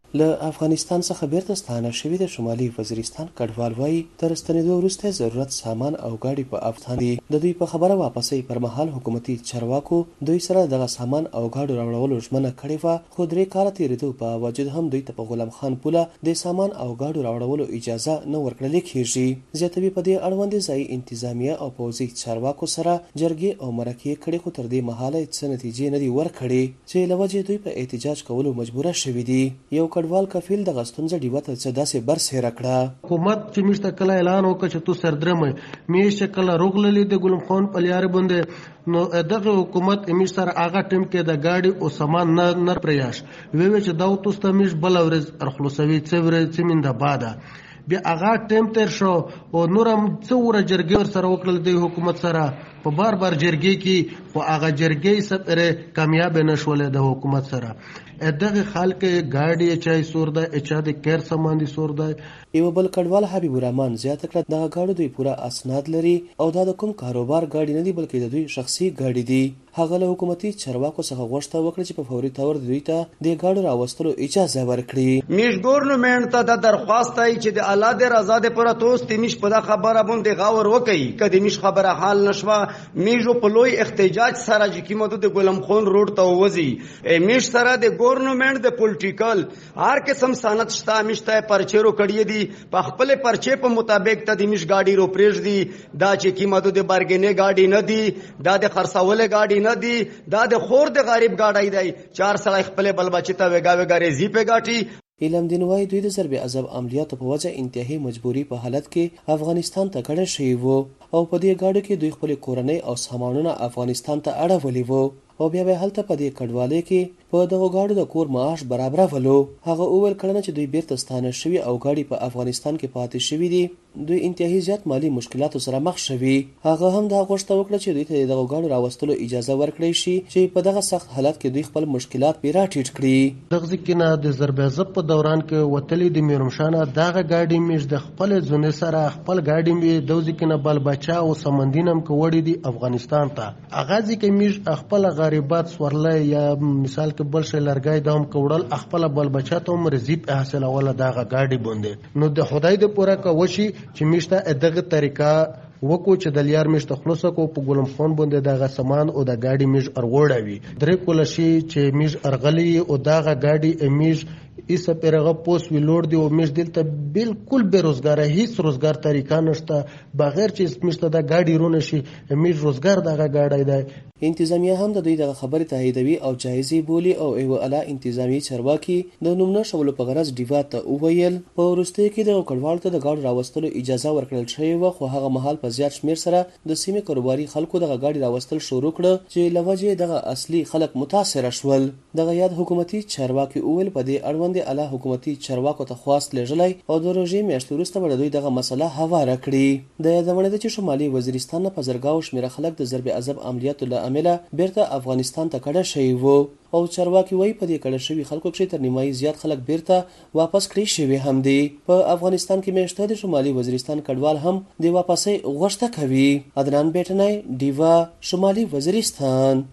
له افغانستان څخه بیرته ستانه شوي د شمالي وزیرستان کډوال وایي تر ستنېدو وروسته ضرورت سامان او ګاډي په افغان دي. د دوی په خبره واپسۍ پر مهال حکومتي چارواکو دوی سره دغه سامان او ګاډو راوړلو ژمنه کړې وه، خو 3 کاله تېرېدو په باوجود هم دوی ته په غلام خان پوله د سامان او ګاډو راوړلو اجازه نه ورکړل کېږي. زیاتوي په دې اړوند ځایي انتظامیه او پوځي چارواکو سره جرګې او مرکې کړې، خو تر دې مهاله څه نتیجې نه دي ورکړې چې له وجې دوی په احتجاج کولو مجبوره شوي دي. یو کډوال کفیل دغه ستونزه ډیوه ته څه داسې برسېره کړه. حکومت چې موږ ته کله اعلان وکړ چې تو سردرمه میش چې کله روغللې د ګلم خان په لارې باندې نو دغه حکومت میش سره هغه ټیم کې د ګاډي او سامان نه پریاش وی چې دا توسته میش بل ورځ ارخلوسوي څوره څمنده باده بیا هغه ټیم تر شو او نورم څوره جرګې ور سره وکړل د حکومت سره په بار جرګې کې خو هغه جرګې سره کامیاب نشول د حکومت سره. دغه خلک ګاډي چای سور ده اچا د کیر سامان دي سور ده. یو بل کډوال حبیب الرحمن زیاته کړه دغه ګاډو دوی پوره اسناد لري او دا د کوم کاروبار ګاډي نه دي بلکې د دوی شخصي ګاډي دي. هغه له حکومتي چارواکو څخه غوښتنه وکړه چې په فوري تور دوی ته د ګاډو راوستلو اجازه ورکړي. میش ګورنمنت ته د درخواست ای چې د اعلی د رضا د پر توست میش په خبره باندې غور وکړي کدي میش خبره حال نشوه میشو په لوی احتجاج سره چې کیمته د ګلم خان روډ ته وځي میش سره د ګورنمنت د پولیټیکل هر قسم سند شته میشته پرچېرو کړی دي په خپل پرچې په مطابق ته د میش ګاډي رو پرېږ دي دا چې کیمته د برګنې ګاډي نه دي دا د خرڅول ګاډي نه دي دا د خور د غریب ګاډي دی 4 سړی خپل بل بچی ته وګا ریزي په ګاټي. علم دین وای دوی د ضرب عذاب عملیاتو په وجه انتهایی مجبوری په حالت کې افغانستان ته کډه شوی وو او په دې ګاډو کې دوی خپل کورنۍ او سامانونه افغانستان ته اړولي وو او بیا به هلته په دې کډوالۍ کې په دغه ګاډو د کور معاش برابرولو. هغه اول کړنه چې دوی بیرته ستانه شوي او ګاډي په افغانستان کې پاتې شوي دي دوی انتهایی زیات مالی مشکلاتو سره مخ شوي. هغه هم دا غوښتنه وکړه چې دوی ته دغه ګاډو راوستلو اجازه ورکړي شي چې په دغه سخت حالت کې دوی خپل مشکلات پیرا ټیټ کړي. دغه ځکه د ضرب عذاب په دوران کې وتلې د میرمشانه دغه ګاډي میش د خپل ځونه سره خپل ګاډي می د ځکه نه بل بچا او سمندینم کې وړي دي افغانستان ته. هغه ځکه میش خپل غریبات سورلې یا مثال کې بل شي لرګای د هم کوړل خپل بل بچا ته هم رزق حاصل ولا دغه ګاډي باندې نو د خدای د پوره کوشي چې میشته دغه طریقه وکو چې د لیار میشته خلاص کو په ګلم خان باندې دغه سامان او د ګاډي میش ارغوړوي درې کول شي چې میش ارغلی او دغه ګاډي میش ایسه پیرغه پوس وی لوړ دی او میش دلته بالکل بیروزګار هیڅ روزګار طریقه نشته بغیر چې میشته د ګاډي رونه شي میش روزګار دغه ګاډي دی. انتظامیه هم د دوی دغه خبرې تاییدوي او جایزې بولي او یو اعلی انتظامی چارواکي د نوم نه شولو په غرض ډیوا ته وویل په وروستیو کې د کډوالو ته د ګاډو راوستلو اجازه ورکړل شوې وه خو هغه مهال په زیات شمیر سره د سیمې کاروباري خلکو دغه ګاډي راوستل شروع کړه چې له وجې دغه اصلي خلک متاثره شول. دغه یاد حکومتي چارواکي وویل په دې اړوند اعلی حکومتي چارواکو ته خواست لېږلی او د روژې میاشتې وروسته به دوی دغه مسله هواره کړي. د یادونه ده چې شمالي وزیرستان نه په زرګاو شمېره خلک د ضرب عذاب عملیاتو له امله بیرته افغانستان ته کډه شوي وو او چارواکي وایي په دې کډه شوي خلکو کې تر نیمایي زیات خلک بیرته واپس کړي شوي هم دي. په افغانستان کې میشته د شمالي وزیرستان کډوال هم د واپسۍ غوښتنه کوي. عدنان بیٹنای ډیوا شمالي وزیرستان.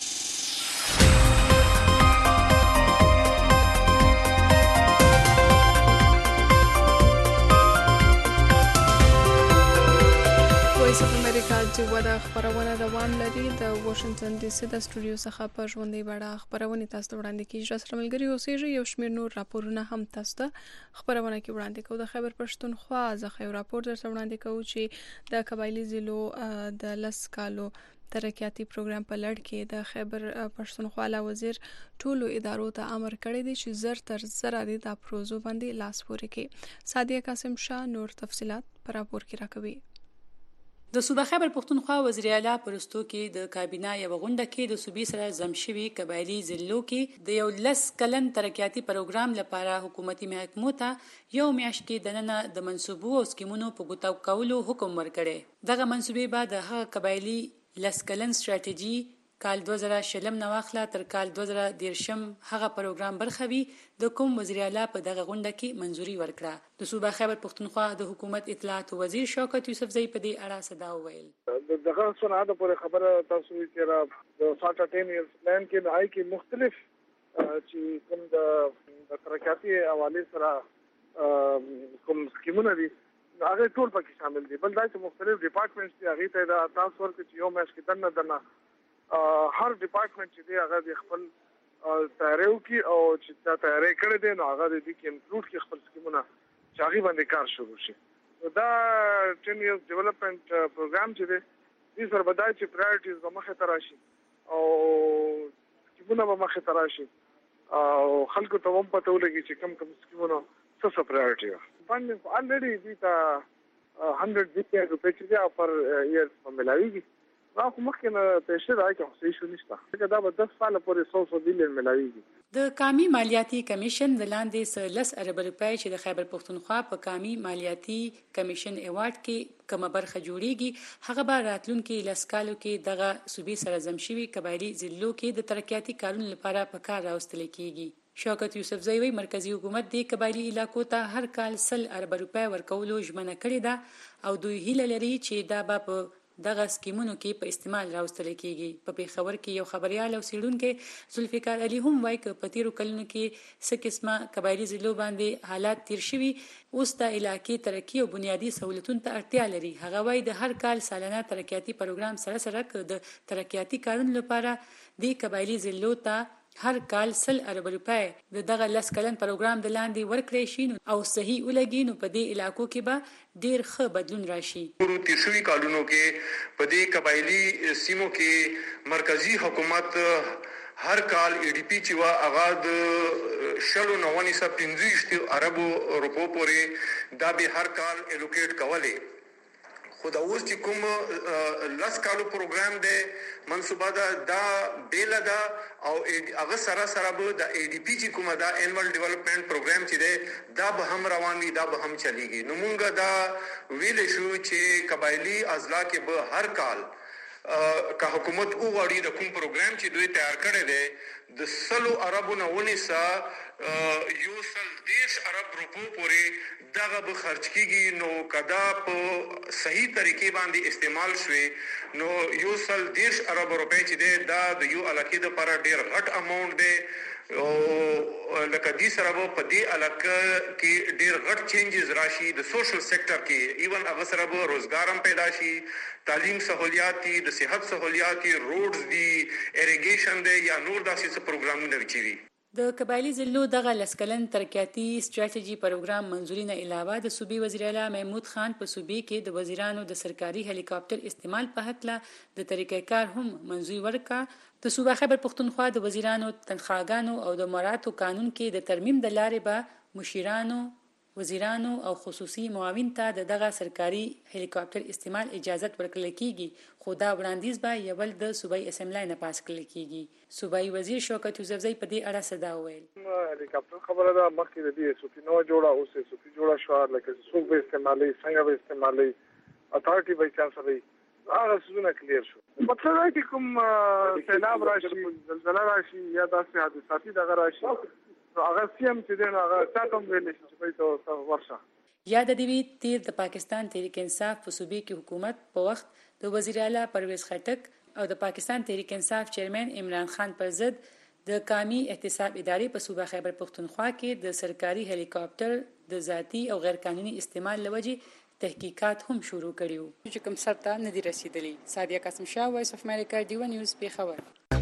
چې د خبرونه دوام لري د واشنگټن ډي سي د سټوډیو څخه په ژوندۍ بڼه خبرونه تاسو ته وړاندې کیږي. سره ملګری اوسېږي یو شمېر نور راپورونه هم تاسو ته خبرونه کې وړاندې کوو. د خیبر پښتونخوا ځخه یو راپور درته وړاندې کوو چې د قبایلی ضلعو د 10 کالو ترقیاتي پروګرام په لړ کې د خیبر پښتونخوا لا وزیر ټولو ادارو ته امر کړی دی چې زر تر زر د پروژو باندې لاس پورې کړي. سادیه قاسم شاه نور تفصيلات پر راپور کې راکوي. د صوبه خیبر پښتونخوا وزیر اعلی پرستو کې د کابینه یو غونډه کې د صوبې سره زمشوي قبایلی ضلعو کې د یو 10 کلن ترقیاتي پروګرام لپاره حکومتي محکمو ته یو میاشت کې دننه د منصوبو او سکیمونو په ګوتو کولو حکم ورکړي. دغه منصوبې بعد د هغه قبایلی 10 کلن ستراتیژي کال 2000 نواخله تر کال 2013 هغه پروګرام برخوي د کوم وزیر اعلی په دغه غونډه کې منځوري ورکړه. د صوبه خیبر پښتونخوا د حکومت اطلاعات وزیر شوکت یوسفزئی په دې اړه صدا وویل. دغه صنعت پر خبره تاسو چې را د 10 ایئرز پلان کې د آی کې مختلف چې کوم د ترقیاتي حواله سره کوم سکیمونه دي هغه ټول پکې شامل دي. بل دا چې مختلف ډپارټمنټس دي هغه ته دا تاسو ورکړي چې یو میاشت کې دنه هر ډپارټمنټ چې دی هغه د خپل تیاریو کې او چې دا تیاری کړی دی نو هغه د دې کې انکلوډ کې خپل سکیمونه چې هغه باندې کار شروع شي. دا 10 years development program چې دی دې سره بدای چې پرایورټیز به مخه تراشي او سکیمونه به مخه تراشي او خلکو ته هم پته ولګي چې کم سکیمونه څه پرایورټي ده. باندې already دې ته 100 billion روپے چې دا پر ایئر په ملاويږي راخو مخکې نه پېښه راځي چې څه شو نشته دا به 10 سال پورې 100 بلین ملاويږي. د قومي مالیاتي کمیشن د لاندې 10 ارب روپۍ چې د خیبر پختونخوا په قومي مالیاتي کمیشن ایوارډ کې کومه برخه جوړیږي هغه به راتلونکي لسکالو کې دغه صوبې سره زمشوي قبایلی ضلعو کې د ترقیاتي کارونو لپاره په کار راوستل کیږي. شوکت یوسفزئی وی مرکزی حکومت د قبایلی علاقو ته هر کال 100 ارب روپۍ ورکولو ژمنه کړې ده او دوی هیله لري چې دا به دغه سکیمونو کې په استعمال راوستل کیږي. په پیښور کې یو خبريال او سیډونکو ذوالفقار علي هم وایي چې په تیرو کلونو کې څه قسمه قبایلی ضلعو باندې حالات تیر شوي اوس د علاقې ترقی او بنیادی سہولتونو ته اړتیا لري. هغه وایي د هر کال سالانه ترقیاتي پروګرام سره د ترقیاتي کارونو لپاره د قبایلی ضلعو ته هر کال 100 ارب روپۍ د دغه لس کلن پروګرام د لاندې ورکړی شي او صحیح ولګي نو په دې علاقو کې به ډیر ښه بدلون راشي. تیسوي کالونو کې په دې قبایلی سیمو کې مرکزی حکومت هر کال ای ډی پی چې وا اغاد شلو 915 ارب روپو پورې دا به هر کال الوکیټ کوله. خدا اوس چې کوم لس کالو پروګرام دی منصوبه دا بیل دا او هغه سره به د ای ډی پی چې کومه دا انوال ډیولپمنٹ پروګرام چې دی دا به هم روان وي دا به هم چلیږي. نو مونږ دا ویل شو چې قبایلی اضلاع کې به هر کال که حکومت وغواړي د کوم پروګرام چې دوی تیار کړی دی د 100 اربو نه ونیسا یو سل 10 ارب روپو پورې دغه به خرج کیږي. نو کدا په صحیح طریقې باندې استعمال شوي نو یو سل 10 ارب روپۍ چې دی دا د یو علاقې لپاره ډیر غټ اماونټ دی او لکه دې سره په دې علاقه کې ډیر غټ چینجز راشي د سوشل سېکټر کې ایون هغه سره به روزګار هم پیدا شي تعلیم سہولیات دي د صحت سہولیات دي روډز دي اریګیشن دي یا نور داسې پروګرامونه وچوي. د قبایلی ضلعو دغه لسکلن ترقیاتي سټریټیجي پروګرام منځوري نه علاوه د صوبې وزیر اعلی محمود خان په صوبې کې د وزیرانو د سرکاري هلی کاپټر استعمال په هکله د طریقې کار هم منځوري ورکړه. د صوبه خیبر پختونخوا د وزیرانو تنخواګانو او د مراتو قانون کې د ترمیم د لارې به مشیرانو وزیرانو او خصوصي معاون ته دغه سرکاري هلی کاپټر استعمال اجازه ورکړل کیږي خو دا وړاندیز به یول د صوبایي اسمبلی نه پاس کړل کیږي. صوبایي وزیر شوکت یوسفزئی په دې اړه صدا وویل. هلی کاپټر خبره ده مخکې د دې سوپی نو جوړه اوس سوپی جوړه شو لکه څوک به استعمالي څنګه به استعمالي اتارټي به چا سره هغه څه کلیر شو. مطلب دا چې کوم سیلاب راشي زلزلہ راشي یا داسې حادثاتي دغه راشي هغه سیم چې دین هغه تاسو ویل شي چې په ورشه یاد دی تیر د پاکستان تحریک انصاف په صوبې کې حکومت په وخت د وزیر اعلی پرویز خټک او د پاکستان تحریک انصاف چیرمن عمران خان پر ضد د قومي احتساب ادارې په صوبه خیبر پختونخوا کې د سرکاري هلی کاپټر د ذاتی او غیر قانوني استعمال لوجې تحقیقات هم شروع کړیو چې کوم سرته نه دي رسیدلي. سادیه قاسم شاه وایس اف امریکا ډیو نیوز پیښور.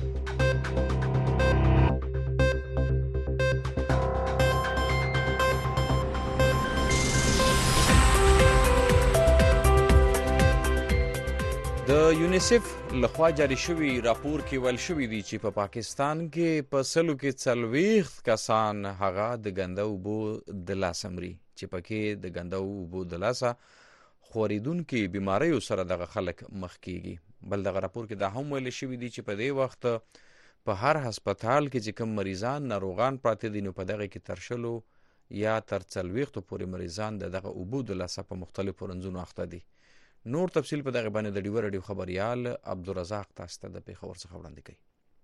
د یونیسف لخوا جاری شوی راپور کې ویل شوی دی چې په پاکستان کې په سلو کې 40 کسان هغه د ګنده اوبو د لاسه مري چې پکې د ګنده اوبو د لاسه خوریدونکو بیماریو سره دغه خلک مخ کیږي. بل دغه راپور کې دا هم ویل شوی دی چې په دې وخت په هر هسپتال کې چې کوم مریضان ناروغان پراته دي نو په دغه کې ترشلو یا تر 40 پورې مریضان دغه اوبو د لاسه په مختلفو رنځونو اخته دي. نور تفصیل په دغه باندې د ډیو رادیو خبريال عبدالرزاق تاسو ته د پیښور څخه وړاندې کوي.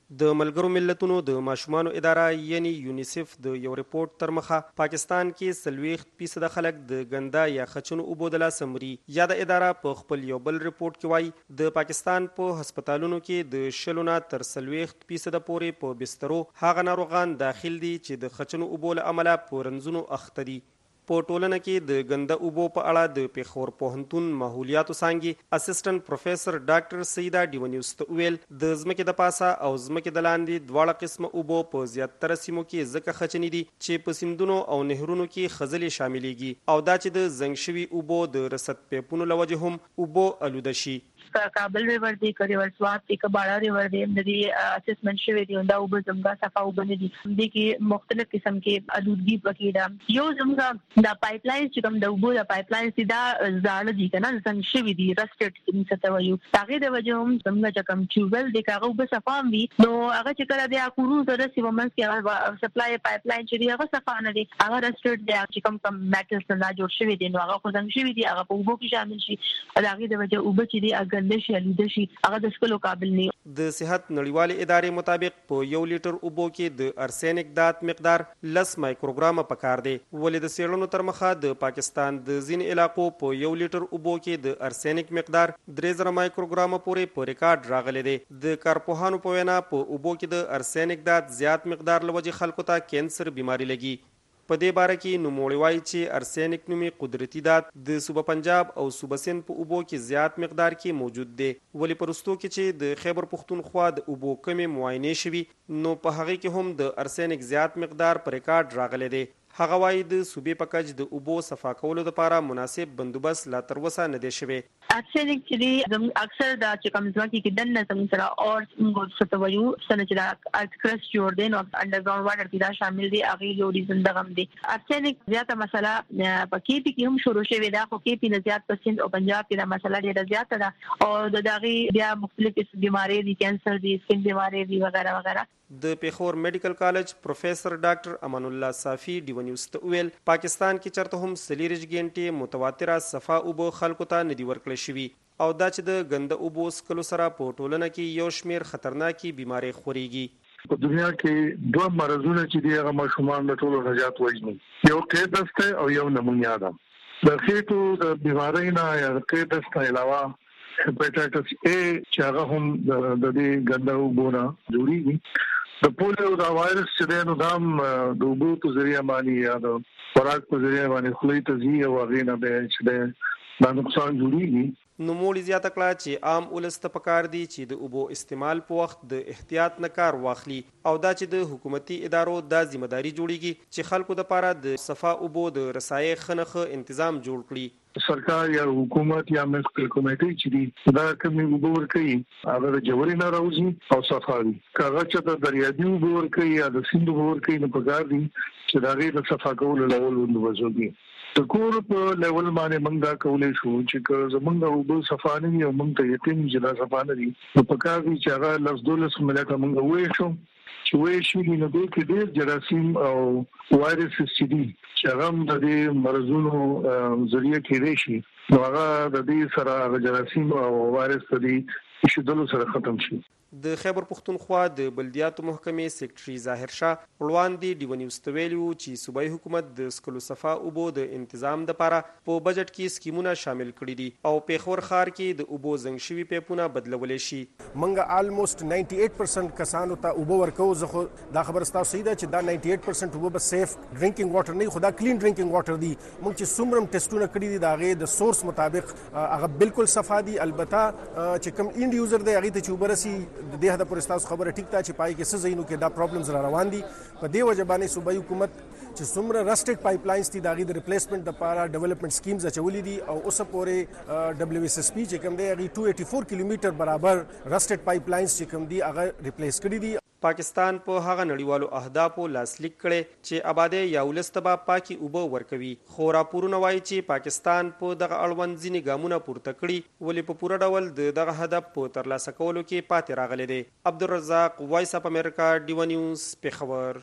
د ملګرو ملتونو د ماشومانو اداره یعنی یونیسف د یو ریپورت تر مخه پاکستان کې 40% خلک د ګنده یا خچنو اوبو د لاسه مري. یا د اداره په خپل یو بل ریپورت کې وایي د پاکستان په هسپتالونو کې د 20 نه تر 40% پورې په بسترو هغه ناروغان داخل دي چې د خچنو اوبو له امله په رنځونو اخته دي. په ټولنه کې د ګنده اوبو په اړه د پیښور پوهنتون ماحولیاتو څانګې اسسټنټ پروفیسور ډاکټر سیدا ډیونیوس ته ویل د ځمکې د پاسه او ځمکې د لاندې دواړه قسمه اوبو په زیاتره سیمو کې ځکه خچنې دي چې په سیندونو او نهرونو کې خزلې شاملېږي او دا چې د زنګ شوي اوبو د رسد پیپونو له وجې هم اوبو آلوده شي. کابل ریور دی ریور سوات دی کباړه ریور دی د دې اسسمنت شوی دی دا اوبه زموږه صفه اوبه نه دي د کې مختلف قسم کې آلودګي پکې ده. یو زموږه د پایپ لاین چې کوم د اوبو د پایپ لاین سیدا زاړه دي کنه څنګه شوی دی رسټډ څه ته وایو هغه د وجه هم زموږه چې کوم ټیوبل د هغه اوبه صفه وي نو هغه چې کله د اکورو سره سیمنس کې سپلای پایپ لاین چې هغه صفه نه دي هغه رسټډ دی چې کوم میټلز نه جوړ شوی دي نو هغه خو څنګه شوی دي هغه په اوبو کې شامل شي هغه د وجه اوبه چې دی شي هغه د سکلو قابل نه. د صحت نړیوالې ادارې مطابق په 1 لیټر اوبو کې د ارسینک دات مقدار 10 مایکروګرام پکار دی. ولې د سیړنو تر مخه د پاکستان د ځین علاقو په 1 لیټر اوبو کې د ارسینک مقدار 3000 مایکروګرام پورې په ریکارډ راغلی دی. د کارپوهانو په وینا په اوبو کې د ارسینک دات زیات مقدار لوجه خلکو ته کینسر بیماری لګي. په دې باره کې نوموړي وایي چې ارسینک نومي قدرتي دات د صوبه پنجاب او صوبه سند په اوبو کې زیات مقدار کې موجود دی. ولې په وروستو کې چې د خیبر پښتونخوا د اوبو کمې معاینې شوي نو په هغې کې هم د ارسینک زیات مقدار په ریکارډ راغلی دی. هغه وایي د صوبې په کچ د اوبو صفا کولو لپاره مناسب بندوبست لا تر اوسه نه دی شوی. ارسینک چې اکثر د چې کوم ځمکې کې دننه څنګه سره اور موږ څه ته وایو سره چې د ارتکرس جوړ دی نو انډرګراوند واټر کې دا شامل دی هغه یو ریزن دغه دی. ارسینک زیاته مسله په کې پی کې هم شروع شوې ده خو کې پی نه زیات په سند او پنجاب کې دا مسله ډېره زیاته ده او د دغه بیا مختلف بیماری دي کینسر دي سکن بیماری دي وغیرہ وغیرہ. د پیښور میډیکل کالج پروفیسور ډاکټر امان الله صافی ډیونیوس ته ویل پاکستان کې چرته هم 40 غنټې متواتره صفا اوبو خلکو ته ندي ورکړل شوی او دا چې د ګنده اوبو سکلو سره په ټولنه کې یو شمیر خطرناکي بیماری خوريږي. په دنیا کې دوه مرزونه چې دی هغه ماشومان د ټولو نجات وژني یو کېدس ته او یو نمونیا ده. د خېټو د بیماری نه یا کېدس ته علاوه هپاتایټس A چې هغه هم د دې ګنده اوبو نه جوړیږي. د پولیو دا وایرس چې دی نو دا د اوبو په ذریعه باندې یا د خوراک په ذریعه باندې خولې ته ځي او هغې نه بیا چې دی دا نقصان جوړیږي. نوموړي زیاته کړه چې عام ولس ته پکار دي چې د اوبو استعمال په وخت د احتیاط نه کار واخلي او دا چې د حکومتي ادارو دا ذمہداري جوړیږي چې خلکو د پاره د صفا اوبو د رسایي خنخه تنظیم جوړ کړي. سرکار یا حکومت یا میونسپل کمیټي چې دی دا کومي اوبو ورکوي هغه د جوړې نه راوځي او صفاري کاغذ چې د دریابي اوبو ورکوي یا د سیند اوبو ورکوي نو پکار دي چې دا غي د صفا کولو لول وندوځي. د کور په لیول باندې موږ دا کولای شو چې زمونږ اوبو صفا نه وي او موږ ته یقین چې دا صفا نه دي نو پکار دي چې هغه لږ دولس ملته موږ وې شو چې وې شي نو د کې ډېر جراثیم او وایرس سي چې هغه د دې مرزونو ذریعہ کې شي نو هغه د دې سره جراثیم او وایرس د دې شیدلو سره ختم شي. د خیبر پښتونخوا د بلدیاتو محکمې سیکریټري ظاهر شاه وړاندې ډیونیوس ته ویلي چې صوبایي حکومت د سکلو صفا اوبو د تنظیم لپاره په بجټ کې سکیمونه شامل کړي دي او پیښور ښار کې د اوبو زنګ شوي پیپونه بدلولی شي. منګه آلموست 98% کسانو ته اوبو ورکو زه خو دا خبر ستاسو صحیح ده چې دا 98% اوبو به سیف ډرینکینګ واټر نه خو دا کلین ډرینکینګ واټر دي. موږ چې څومره ټیسټونه کړي دي دا غي د سورس مطابق هغه بالکل صفا دي. البته چې کوم اینډ یوزر دی هغه ته چې وبرسي د دې هدا پر تاسو خبره ټیک تا چې پای کې څه زینو کې دا پرابلمز را روان دي. په دې وجه باندې صوبایي حکومت چې څومره رسټډ پایپ لاینز دي دا غي د ریپلیسمنت لپاره ډیولپمنٹ سکیمز اچولې دي او اوس پورې WSSP چې کوم دی هغه 284 کیلومتر برابر رسټډ پایپ لاینز چې کوم دي هغه ریپلیس کړي دي. پاکستان په هغه نړیوالو اهدافو لاسلیک کړي چې آباده یا ولستبا پاکي اوبه ورکوي خو راپورونه وایي چې پاکستان په دغه اړوند ځینې ګامونه پورته کړي ولې په پوره ډول دغه هدف په ترلاسه کولو کې پاتې راغلی دی. عبدالرزاق وایس اف امریکا ډیو نیوز پیښور.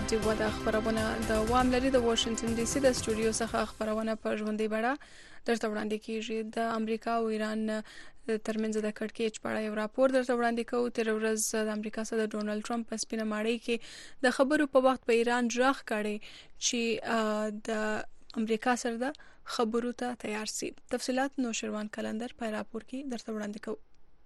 راډیو ودا خبرونه د وام لري د واشنگټن ډي سي د سټوډیو څخه خبرونه په ژوندۍ بڼه درته وړاندې کیږي. د امریکا او ایران ترمنځ د کړکېچ په اړه یو راپور درته وړاندې کوو. تیر ورځ د امریکا صدر ډونالد ټرمپ په سپینه ماڼۍ کې د خبرو په وخت په ایران ژغ کړي چې د امریکا سره د خبرو ته تیار سي. تفصيلات نو شروان کلندر په راپور کې درته وړاندې کوو.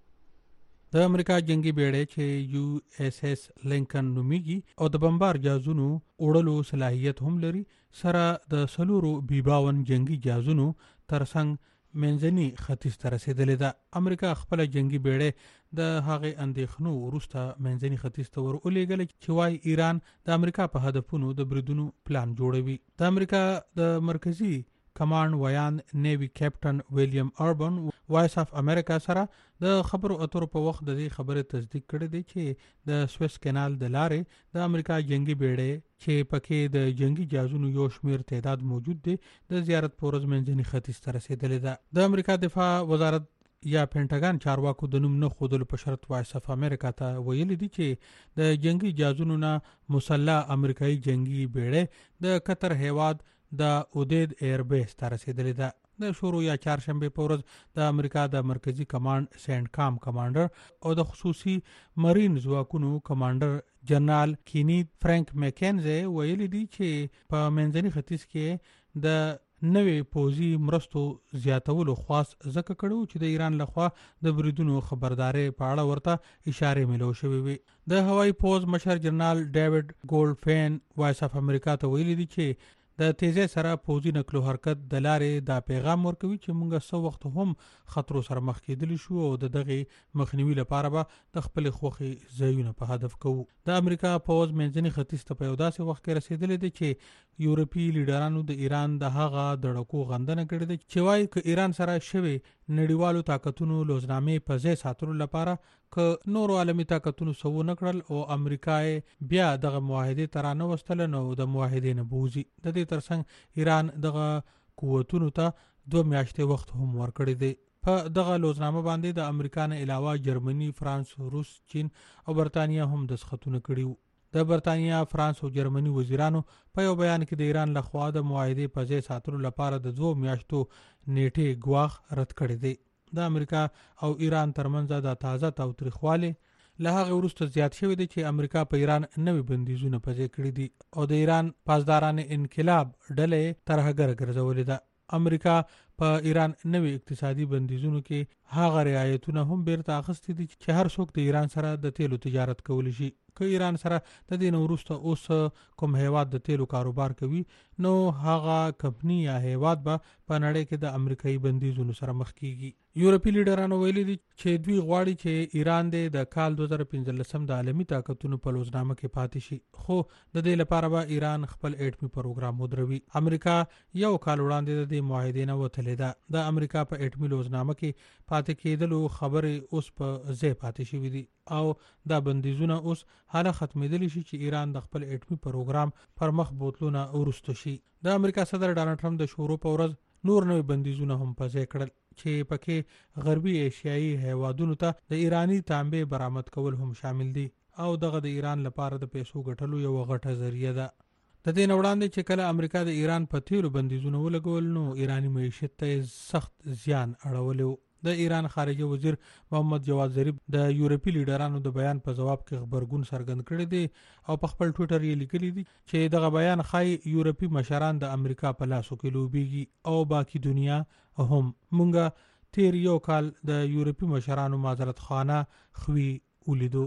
د امریکا جنگي بیړۍ چې یو اس اس لینکن نومیږي او د بمبار جهازونو اوړلو صلاحیت هم لري سره د سلورو B-52 جنگي جهازونو ترڅنګ منځني ختیځ ته رسیدلې ده. امریکا خپل جنگي بیړۍ د هغې اندېښنو وروسته منځني ختیځ ته ورولېږل چې وايي ایران د امریکا په هدفونو د بریدونو پلان جوړوي. د امریکا د مرکزی کمانډ ویان نیوی کیپټن ویلیام اربن وایس اف امریکا سره د خبرو اترو په وخت د دې خبرې تصدیق کړې ده چې د سویس کانال د لارې د امریکا جنگي بیړۍ چې پکې د جنگي جهازونو یو شمیر تعداد موجود دی د زیارت پورز منځني ختیځ ته رسیدلې ده. د امریکا دفاع وزارت یا پینټاګان چارواکو د نوم نه خودلو په شرط وایس اف امریکا ته ویلي دي چې د جنگي جهازونو نه مسلح امریکایي جنگي بیړۍ د قطر هیواد د اودید ایر بیس ته رسیدلې ده. د شورو یا چهارشنبه په ورځ د امریکا د مرکزی کمانډ سینټ کام کمانډر او د خصوصي مرین ځواکونو کمانډر جنرال کینید فرانک میکنزي ویلي دي چې په منځني ختیځ کې د نوې پوزي مرستو زیاتولو خاص ځکه کړو چې د ایران لخوا د بریدونو خبرداري په اړه ورته اشاره ملو شوې وي. د هوایي پوز مشر جنرال ډیوډ ګولډفین وایس اف امریکا ته ویلي دي چې د تیزه سره پوزي نقل او حرکت د لارې دا پیغام ورکوي چې موږ سو وخت هم خطر سره مخ کېدل شو او د دغه مخنیوي لپاره به د خپل خوخي ځایونه په هدف کوو. د امریکا پوز منځني ختیځ ته په یو داسې وخت کې رسیدلې ده چې یورپی لیډرانو د ایران د هغه دړکو غندنه کړې ده چې وايي ک ایران سره شوی نړیوالو طاقتونو لوزنامې په ځای ساتلو لپاره ک نور عالمي طاقتونو سو نکړل او امریکا بیا دغه معاهده ترانه وستل نو د معاهده نه بوزي. د دې ترڅنګ ایران دغه قوتونو ته 2 میاشتې وخت هم ورکړی دی. په دغه لوزنامه باندې د امریکا نه علاوه جرمني، فرانس، روس، چین او برتانیا هم دسخطونه کړیو. د برتانیا، فرانس او جرمني وزیرانو په یو بیان کې د ایران لخوا د معاهده په ځای ساتلو لپاره د 2 میاشتو نیټه ګواښ رد کړی دی. د امریکا او ایران ترمنځ د تازه تاوتریخواله له هغه وروسته زیات شوی دی چې امریکا په ایران نوې بندیزونه پځې کړې دي او د ایران پاسداران انقلاب ډلې طرحګر ګرځولې ده. امریکا په ایران نوې اقتصادي بندیزونو کې هغه رعایتونه هم بیرته اخیستي دي چې هر څوک د ایران سره د تیلو تجارت کولی شي. که ایران سره د دې وروسته اوس کوم هیواد د تیلو کاروبار کوي نو هغه کمپنی یا هیواد به په نړۍ کې د امریکایي بندیزونو سره مخ کیږي. یورپی لیډرانو ویلي دي چې دوی غواړي چې ایران د کال 2015 د عالمي طاقتونو په لوزنامه کې پاتې شي، خو د دې لپاره به ایران خپل اټومي پروګرام ودروي. امریکا یو کال وړاندې د معاهدې نه وتلې ده. د امریکا په اټومي لوزنامه کې پاتې کېدلو خبره اوس په ځای پاتې شوې دي او دا بندیزونه اوس حاله ختمېدلی شي چې ایران د خپل اټومي پروګرام پر مخ بوتلونه ورسته شي. د امریکا صدر ډانلډ ټرمپ د شورو په ورځ نور نوې بندیزونه هم پځې کړل چې پکې غربي ایشیایي هیوادونو ته د ایرانی تانبې برآمد کول هم شامل دي او دغه د ایران لپاره د پیسو ګټلو یو غټه ذریعہ ده. د دې وړاندې چې کله امریکا د ایران په تیلو بندیزونه ولګول نو ایرانی معیشت ته سخت زیان اړولو. د ایران خارجه وزیر محمد جواد ظریف د یورپی لیډرانو د بیان په جواب کې خبرګون څرګند کړی دی او په خپل ټوئیټر یې لیکلی دی چې دغه بیان خای یورپی مشران د امریکا په لاسو کې لوبيږي او باقی دنیا هم. مونږه تیر یو کال د یورپی مشرانو معذرت خانه خوي ولیدو.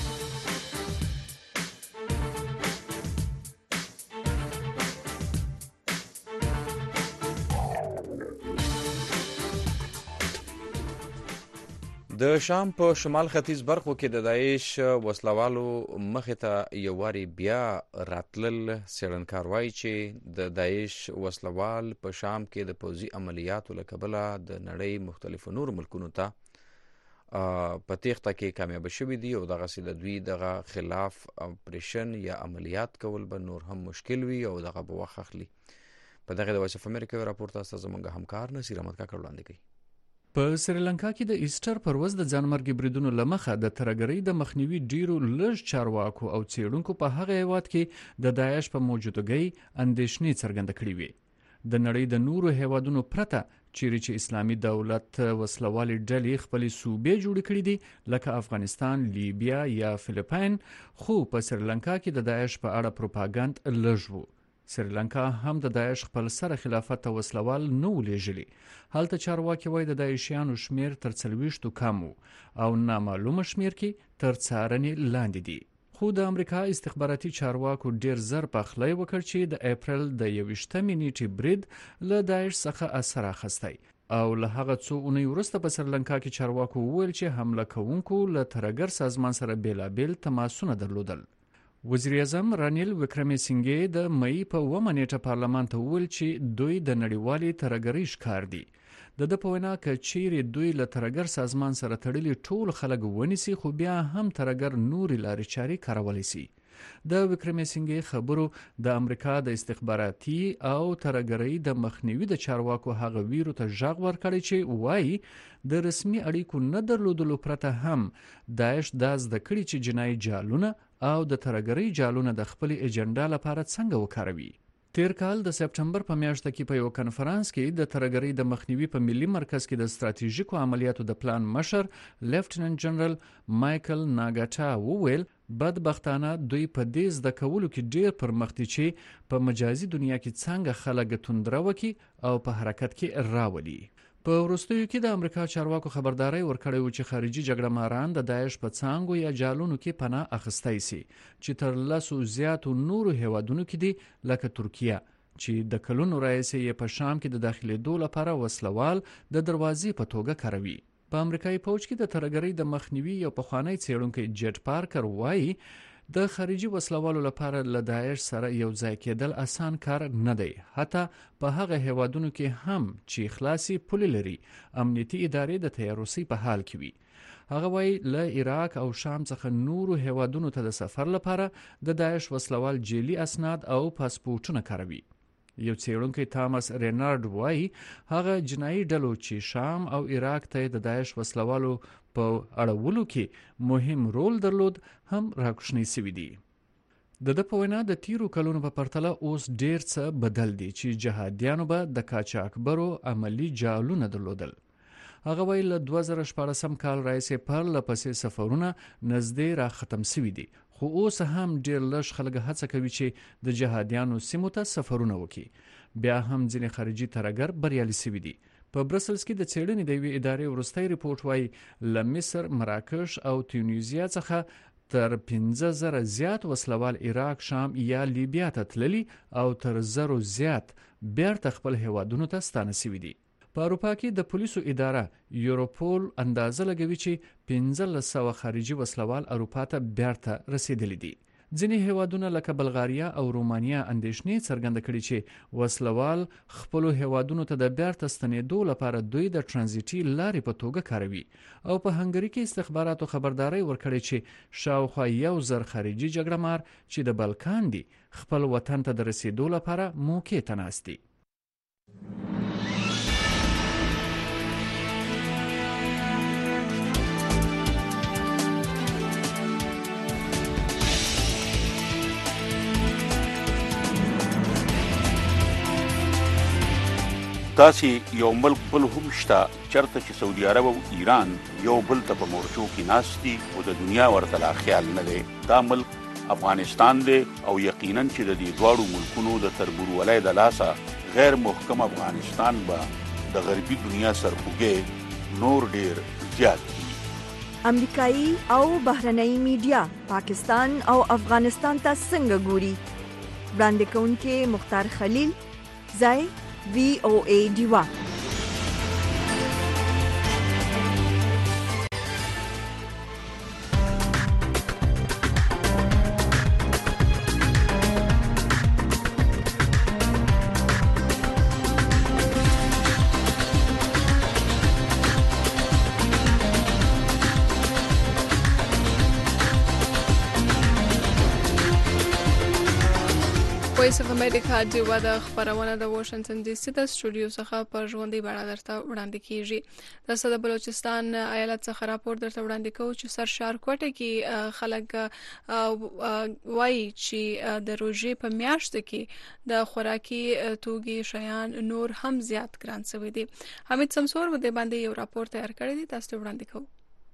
د شام په شمال ختیځ برخو کې د داعش وسلوالو مخې ته یو واری بیا راتلل. څېړنکار وایي چې د داعش وسلوال په شام کې د پوځي عملیاتو له کبله د نړۍ مختلفو نور ملکونو ته په تیښته کې کامیاب شوي دي او دغسې د دوی دغه خلاف اپریشن یا عملیات کول به نور هم مشکل وي او دغه به وخت اخلي. په دغه د وایس اف امریکا راپور تاسو زموږ همکار نصیر احمد کاکړ وړاندې کوي. په سریلانکا کې د ایسټر پر ورځ د ځانمرګي بریدونو لمخه د ترګرۍ د مخنیوي ډیرو لږ چارواکو او څېړونکو په هغه هیواد کې د داعش په موجودګۍ اندېښنې څرګنده کړې وې د نړۍ د نورو هیوادونو پرته چیرې چې اسلامي دولت وسلوالې ډلې خپلې صوبې جوړې کړې دي لکه افغانستان، لیبیا یا فلیپاین، خو په سریلانکا کې د داعش په اړه پروپاګاندا لږ وو. سریلانکا هم د داعش خپل سره خلافت ته وسلوال نه ولېږلي. هلته چارواکي وایي د داعشیانو شمیر تر 40 کم وو او نامعلومه شمیر کې تر څارنې لاندې دي. خو د امریکا استخباراتي چارواکو ډیر زر پخلی وکړ چې د اپریل د 21 نیټې برید له داعش څخه اثر اخیستی او له هغه څو اونۍ وروسته په سریلانکا کې چارواکو وویل چې حمله کوونکو له ترګر سازمان سره بیلابیل تماسونه درلودل. وزیر اعظم رانیل وکرمسینګې د مئی په 9 نیټه پارلمان ته وویل چې دوی د نړیوالې ترګرۍ ښکار دي. د په وینا کې چیرې دوی له ترګر سازمان سره تړلي ټول خلک ونیسي خو بیا هم ترګر نورې لارې چارې کارولی سي. د وکرمسینګې خبرو د امریکا د استخباراتي او ترګرۍ د مخنیوي د چارواکو هغه ویرو ته ژغ ورکړی چې وایي د رسمي اړیکو نه درلودلو پرته هم داعش دا زده کړي چې جنایي جالونه او د ترګرۍ جالونه د خپل ایجنډا لپاره څنګه وکاروي. تیر کال د سپټمبر په میاشت کې په یو کنفرانس کې د ترګرۍ د مخنیوي په ملي مرکز کې د ستراتیژیکو عملیاتو د پلان مشر لیفټننټ جنرال مایکل ناګاټا وویل بدبختانه دوی په دې زده کولو کې ډیر پرمختګ چې په مجازي دنیا کې څنګه خلک توندره وکي او په حرکت کې راولي. په وروستیو کې د امریکا چارواکو خبرداري ورکړې و چې خارجي جګړه ماران د داعش په څانګو یا جالونو کې پناه اخیستی سي چې تر 10 زیاتو نورو هیوادونو کې دي لکه ترکیه چې د کلونو راهیسې یې په شام کې د داخليدو لپاره وسلوال د دروازې په توګه کاروي. په امریکایي پوج کې د ترګرۍ د مخنیوي یو پخوانی څېړونکی جیټ پارکر وایي د خارجي وسلوالو لپاره له داعش سره یو ځای کېدل اسان کار نه دی، حتی په هغه هیوادونو کې هم چې خلاصي پولې لري امنیتي ادارې د تیاروسي په حال کې وي. هغه وایي له عراق او شام څخه نورو هیوادونو ته د سفر لپاره د داعش وسلوال جعلي اسناد او پاسپورټونه کاروي. یو څېړونکی تامس رینارډ وایي هغه جنایي ډلو چې شام او عراق ته د داعش وسلوالو په اړولو کې مهم رول درلود هم راکوښنی سوي دي. د په وینا د تیرو کلونو په پرتله اوس ډیر څه بدل دي چې جهادیانو به د قاچاقبرو عملی جالونه درلودل. هغه ویل 2014 کال راځي پر لپسې سفرونه نږدې را ختم سوي دي، خو اوس هم ډیر لږ خلک هڅه کوي چې د جهادیانو سیمو ته سفرونه وکړي. بیا هم ځینې خارجي ترګر بریالي سوي دي. په برسلز کې د څېړنې د یوې ادارې وروستی ریپورت وایي له مصر، مراکش او تونیزیا څخه تر 15,000 زیات وسلوال عراق، شام یا لیبیا ته تللي او تر 1000 زیات بیرته خپل هیوادونو ته ستانه سوي دي. په اروپا کې د پولیسو اداره یوروپول اندازه لګوي چې 1500 خارجي وسلوال اروپا ته بیرته رسیدلي دي. ځینې هیوادونه لکه بلغاریا او رومانیا اندېښنې څرګنده کړي چې وسلوال خپل هیوادونو ته د بیرته ستنېدو لپاره دوی د ترانزیټي لارې په توګه کاروي. او په هنګري کې استخباراتو خبرداري ورکړي چې شاوخوا 1000 خارجي جګړه مار چې د بلکان دي خپل وطن ته د رسیدو لپاره موقع ته ناست دي. داسې یو ملک بل هم شته چرته چې سعودي عرب او ایران یو بل ته په مورچو کې ناست دي او د دنیا ورته لا خیال نه دی. دا ملک افغانستان دی او یقینا چې د دې دواړو ملکونو د تربورولۍ د لاسه غیر محکم افغانستان به د غربي دنیا سرخوږی نور ډیر زیات دي. امریکایي او بهرنۍ میډیا پاکستان او افغانستان ته څنګه ګوري؟ وړاندې کوونکې مختار خلیل، ځای VOA دیوا. وایس اف امریکا ډیوا د خبرونه د واشنگټن ډي سي د سټوډیو څخه پر ژوندۍ بڼه درته وړاندې کیږي. د صد بلوچستان ایالت څخه راپور درته وړاندې کوو چې سرشار کوټه کې خلک وایي چې د روژې په میاشت کې د خوراکي توکي شیان نور هم زیات ګران شوي دي. حمید سمسور و دې باندې یو راپور تیار کړی دی، تاسو ته وړاندې کوو.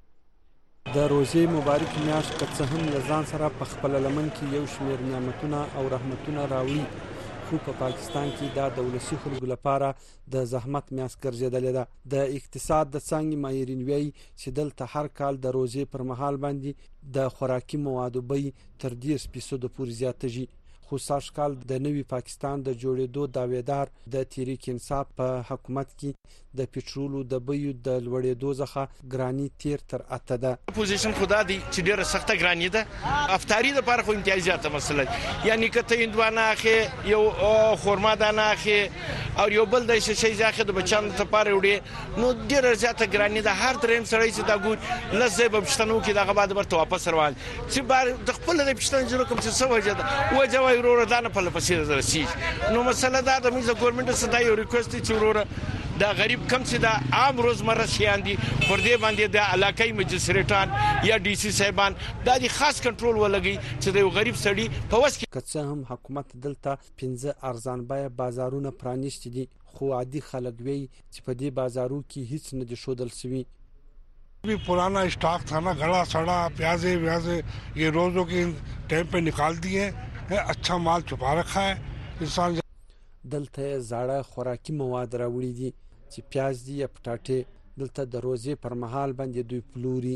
د روزې مبارک میاشت که څه هم له ځان سره په خپل لمن کې یو شمېر نعمتونه او رحمتونه راوړي، خو په پاکستان کې دا د ولسي خلکو لپاره د زحمت میاشت ګرځېدلې ده. د اقتصاد د څانګې ماهرین وایي چې دلته هر کال د روزې پر مهال باندې د خوراکي موادو بیې تر 10% پورې زیاتېږي. خو سږ کال د نوي پاکستان د جوړېدو دعویدار د تحریک انصاف په حکومت کې د پټرولو د بیو د لوړېدو څخه ګرانی 13 تر 8 ده. پوزیشن خدا دی چې ډیره سخته ګرانی ده. افطاری د لپاره خو امتیازات مسله، یعنی کته هندوانه اخی یو خرما دانه اخی او یو بل د شي ځاخه د بچان ته پاره وړي، نو ډیره زیاته ګرانی ده. هر دریم سړی چې دا ګور لزه به پښتنو کې دغه بعد ورته واپس روان چې بار د خپل د پښتن جوړ کوم څه وجه ده وجه وای ورور دانه په لپسې درسي. نو مسله دا د میزه ګورنمنت څخه دا یو ریکوست چې ورور دا غریب کم چې دا عام روزمره شیان دي پر دې باندې د علاقائی مجسریټان یا ډي سي صاحبان دا د خاص کنټرول ولګي چې د غریب سړي په وس کې. که څه هم حکومت دلته 15 ارزان بیه بازارونه پرانیستي دي، خو عادي خلک وایي چې په دې بازارو کې هیڅ نه دي ښودل شوي. भी पुराना स्टॉक था ना, गला सड़ा प्याजे व्याजे ये रोजों के टाइम पे निकाल दिए हैं, अच्छा माल छुपा रखा है. इंसान دلته زاړه خوراکي مواد راوړي دي چې پیاز دي یا پټاټې. دلته د روزې پر مهال باندې دوی پلوري.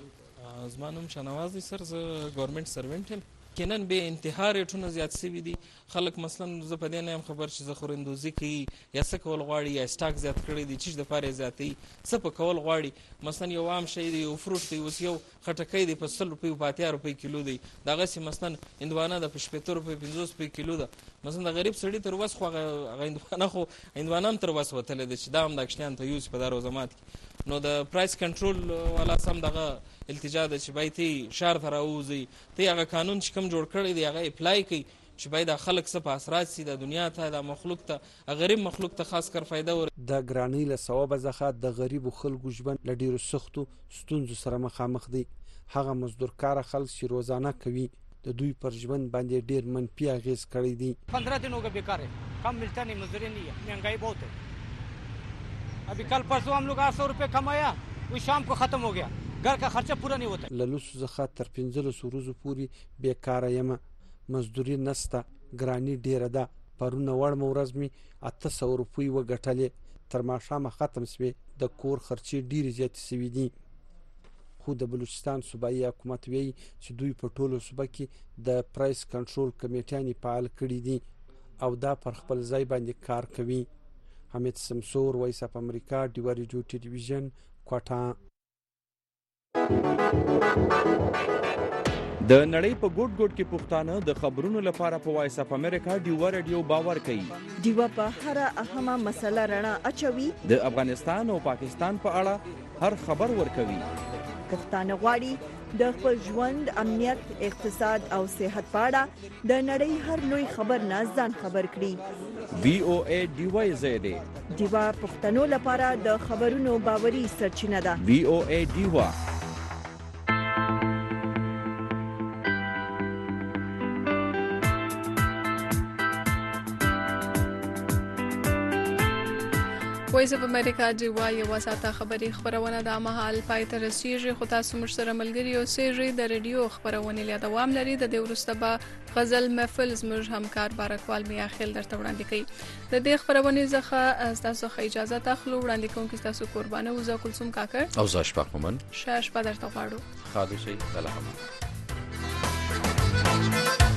زمانم شنواز دي سر، ز گورنمنت سروینټ یم. کنن به انتها ریټونه زیات شوي دي. خلک مثلا زه په دې نه یم خبر چې زه خوریندوزي کوي یا څه کول غواړي یا سټاک زیات کړی دي چې د پاره زیاتې څه په کول غواړي. مثلا یو عام شی دی، یو فروټ دی، اوس یو خټکی دی په 100 روپۍ په 80 روپۍ کیلو دی. دغه سي مثلا هندوانه د 75 روپۍ 50 روپۍ کیلو ده. مثلا د غریب سړی تر وس خو هندوانه هم تر وس وتل دي چې دا هم د اکشنان ته یوز په دارو زمات کې. نو د پرایس کنټرول والا سم دغه التجا د چې باید شهر ته راوځي، ته هغه قانون چې کوم جوړ کړی دی هغه اپلای کوي چې باید خلک څه په اثرات سي د دنیا ته، د مخلوق ته، غریب مخلوق ته خاص کر فائدہ ور. د ګرانی له ثواب ځخه د غریب خلکو ژوند له ډیرو سختو ستونزو سره مخامخ دي. هغه مزدور کار خلک چې روزانه کوي د دوی پر ژوند باندې ډیر منفي اغیز کړی دي. 15 दिनों का बेकार है, कम मिलता नहीं, मजदूरी नहीं है, महंगाई बहुत है. अभी कल परसों हम लोग 800 रुपए कमाया, वो शाम को खत्म हो गया, घर का खर्चा पूरा नहीं होता. للوس زخه تر 15 ورځې پورې بیکاره یم، مزدوري نسته، ګرانی ډیره ده. پرونه وړ مورز می 800 روپۍ وګټلې، تر ماښامه ختم شوه. د کور خرچې ډیر زیات شوي دي. خو د بلوچستان صوبایي حکومت وایي چې دوی په ټولو صوبه کې د پرایس کنټرول کمیټیانې فعال کړي دي او دا پر خپل ځای باندې کار کوي. حمید سمسور، وایس اف امریکا، ډیوا ریډیو ټلویزیون، کوټا. د نړۍ په ګوټ ګوټ کې پښتانه د خبرونو لپاره په وایس اف امریکا ډیوا ریډیو باور کوي. ډیوا په هر اهمه مسله رڼا اچوي. د افغانستان او پاکستان په اړه هر خبر ورکوي. پښتانه غواړي د خپل ژوند، امنیت، اقتصاد او صحت په اړه د نړۍ هر لوی خبر نه ځان خبر کړي. VOA ډیوا زیاده ډیوا پښتنو لپاره د خبرونو باوري سرچینه ده. VOA ډیوا. وایس اف امریکا ډیوا یو ساته خبری خبرونه د مهال پای ته رسیږي. خو تاسو موږ سره ملګری اوسئ. د ریډیو خبرونه لا دوام لري. د دې وروسته به غزل محفل زموږ همکار بارکوال میا خیل درته وړاندې کوي. د دې خبرونه ځخه تاسو خو اجازه تاخلو. وړاندې کوم کې تاسو قربانه وزا کلثوم کاکړ او زاش پاکمن شاش په درته غواړو. خادو شي الله.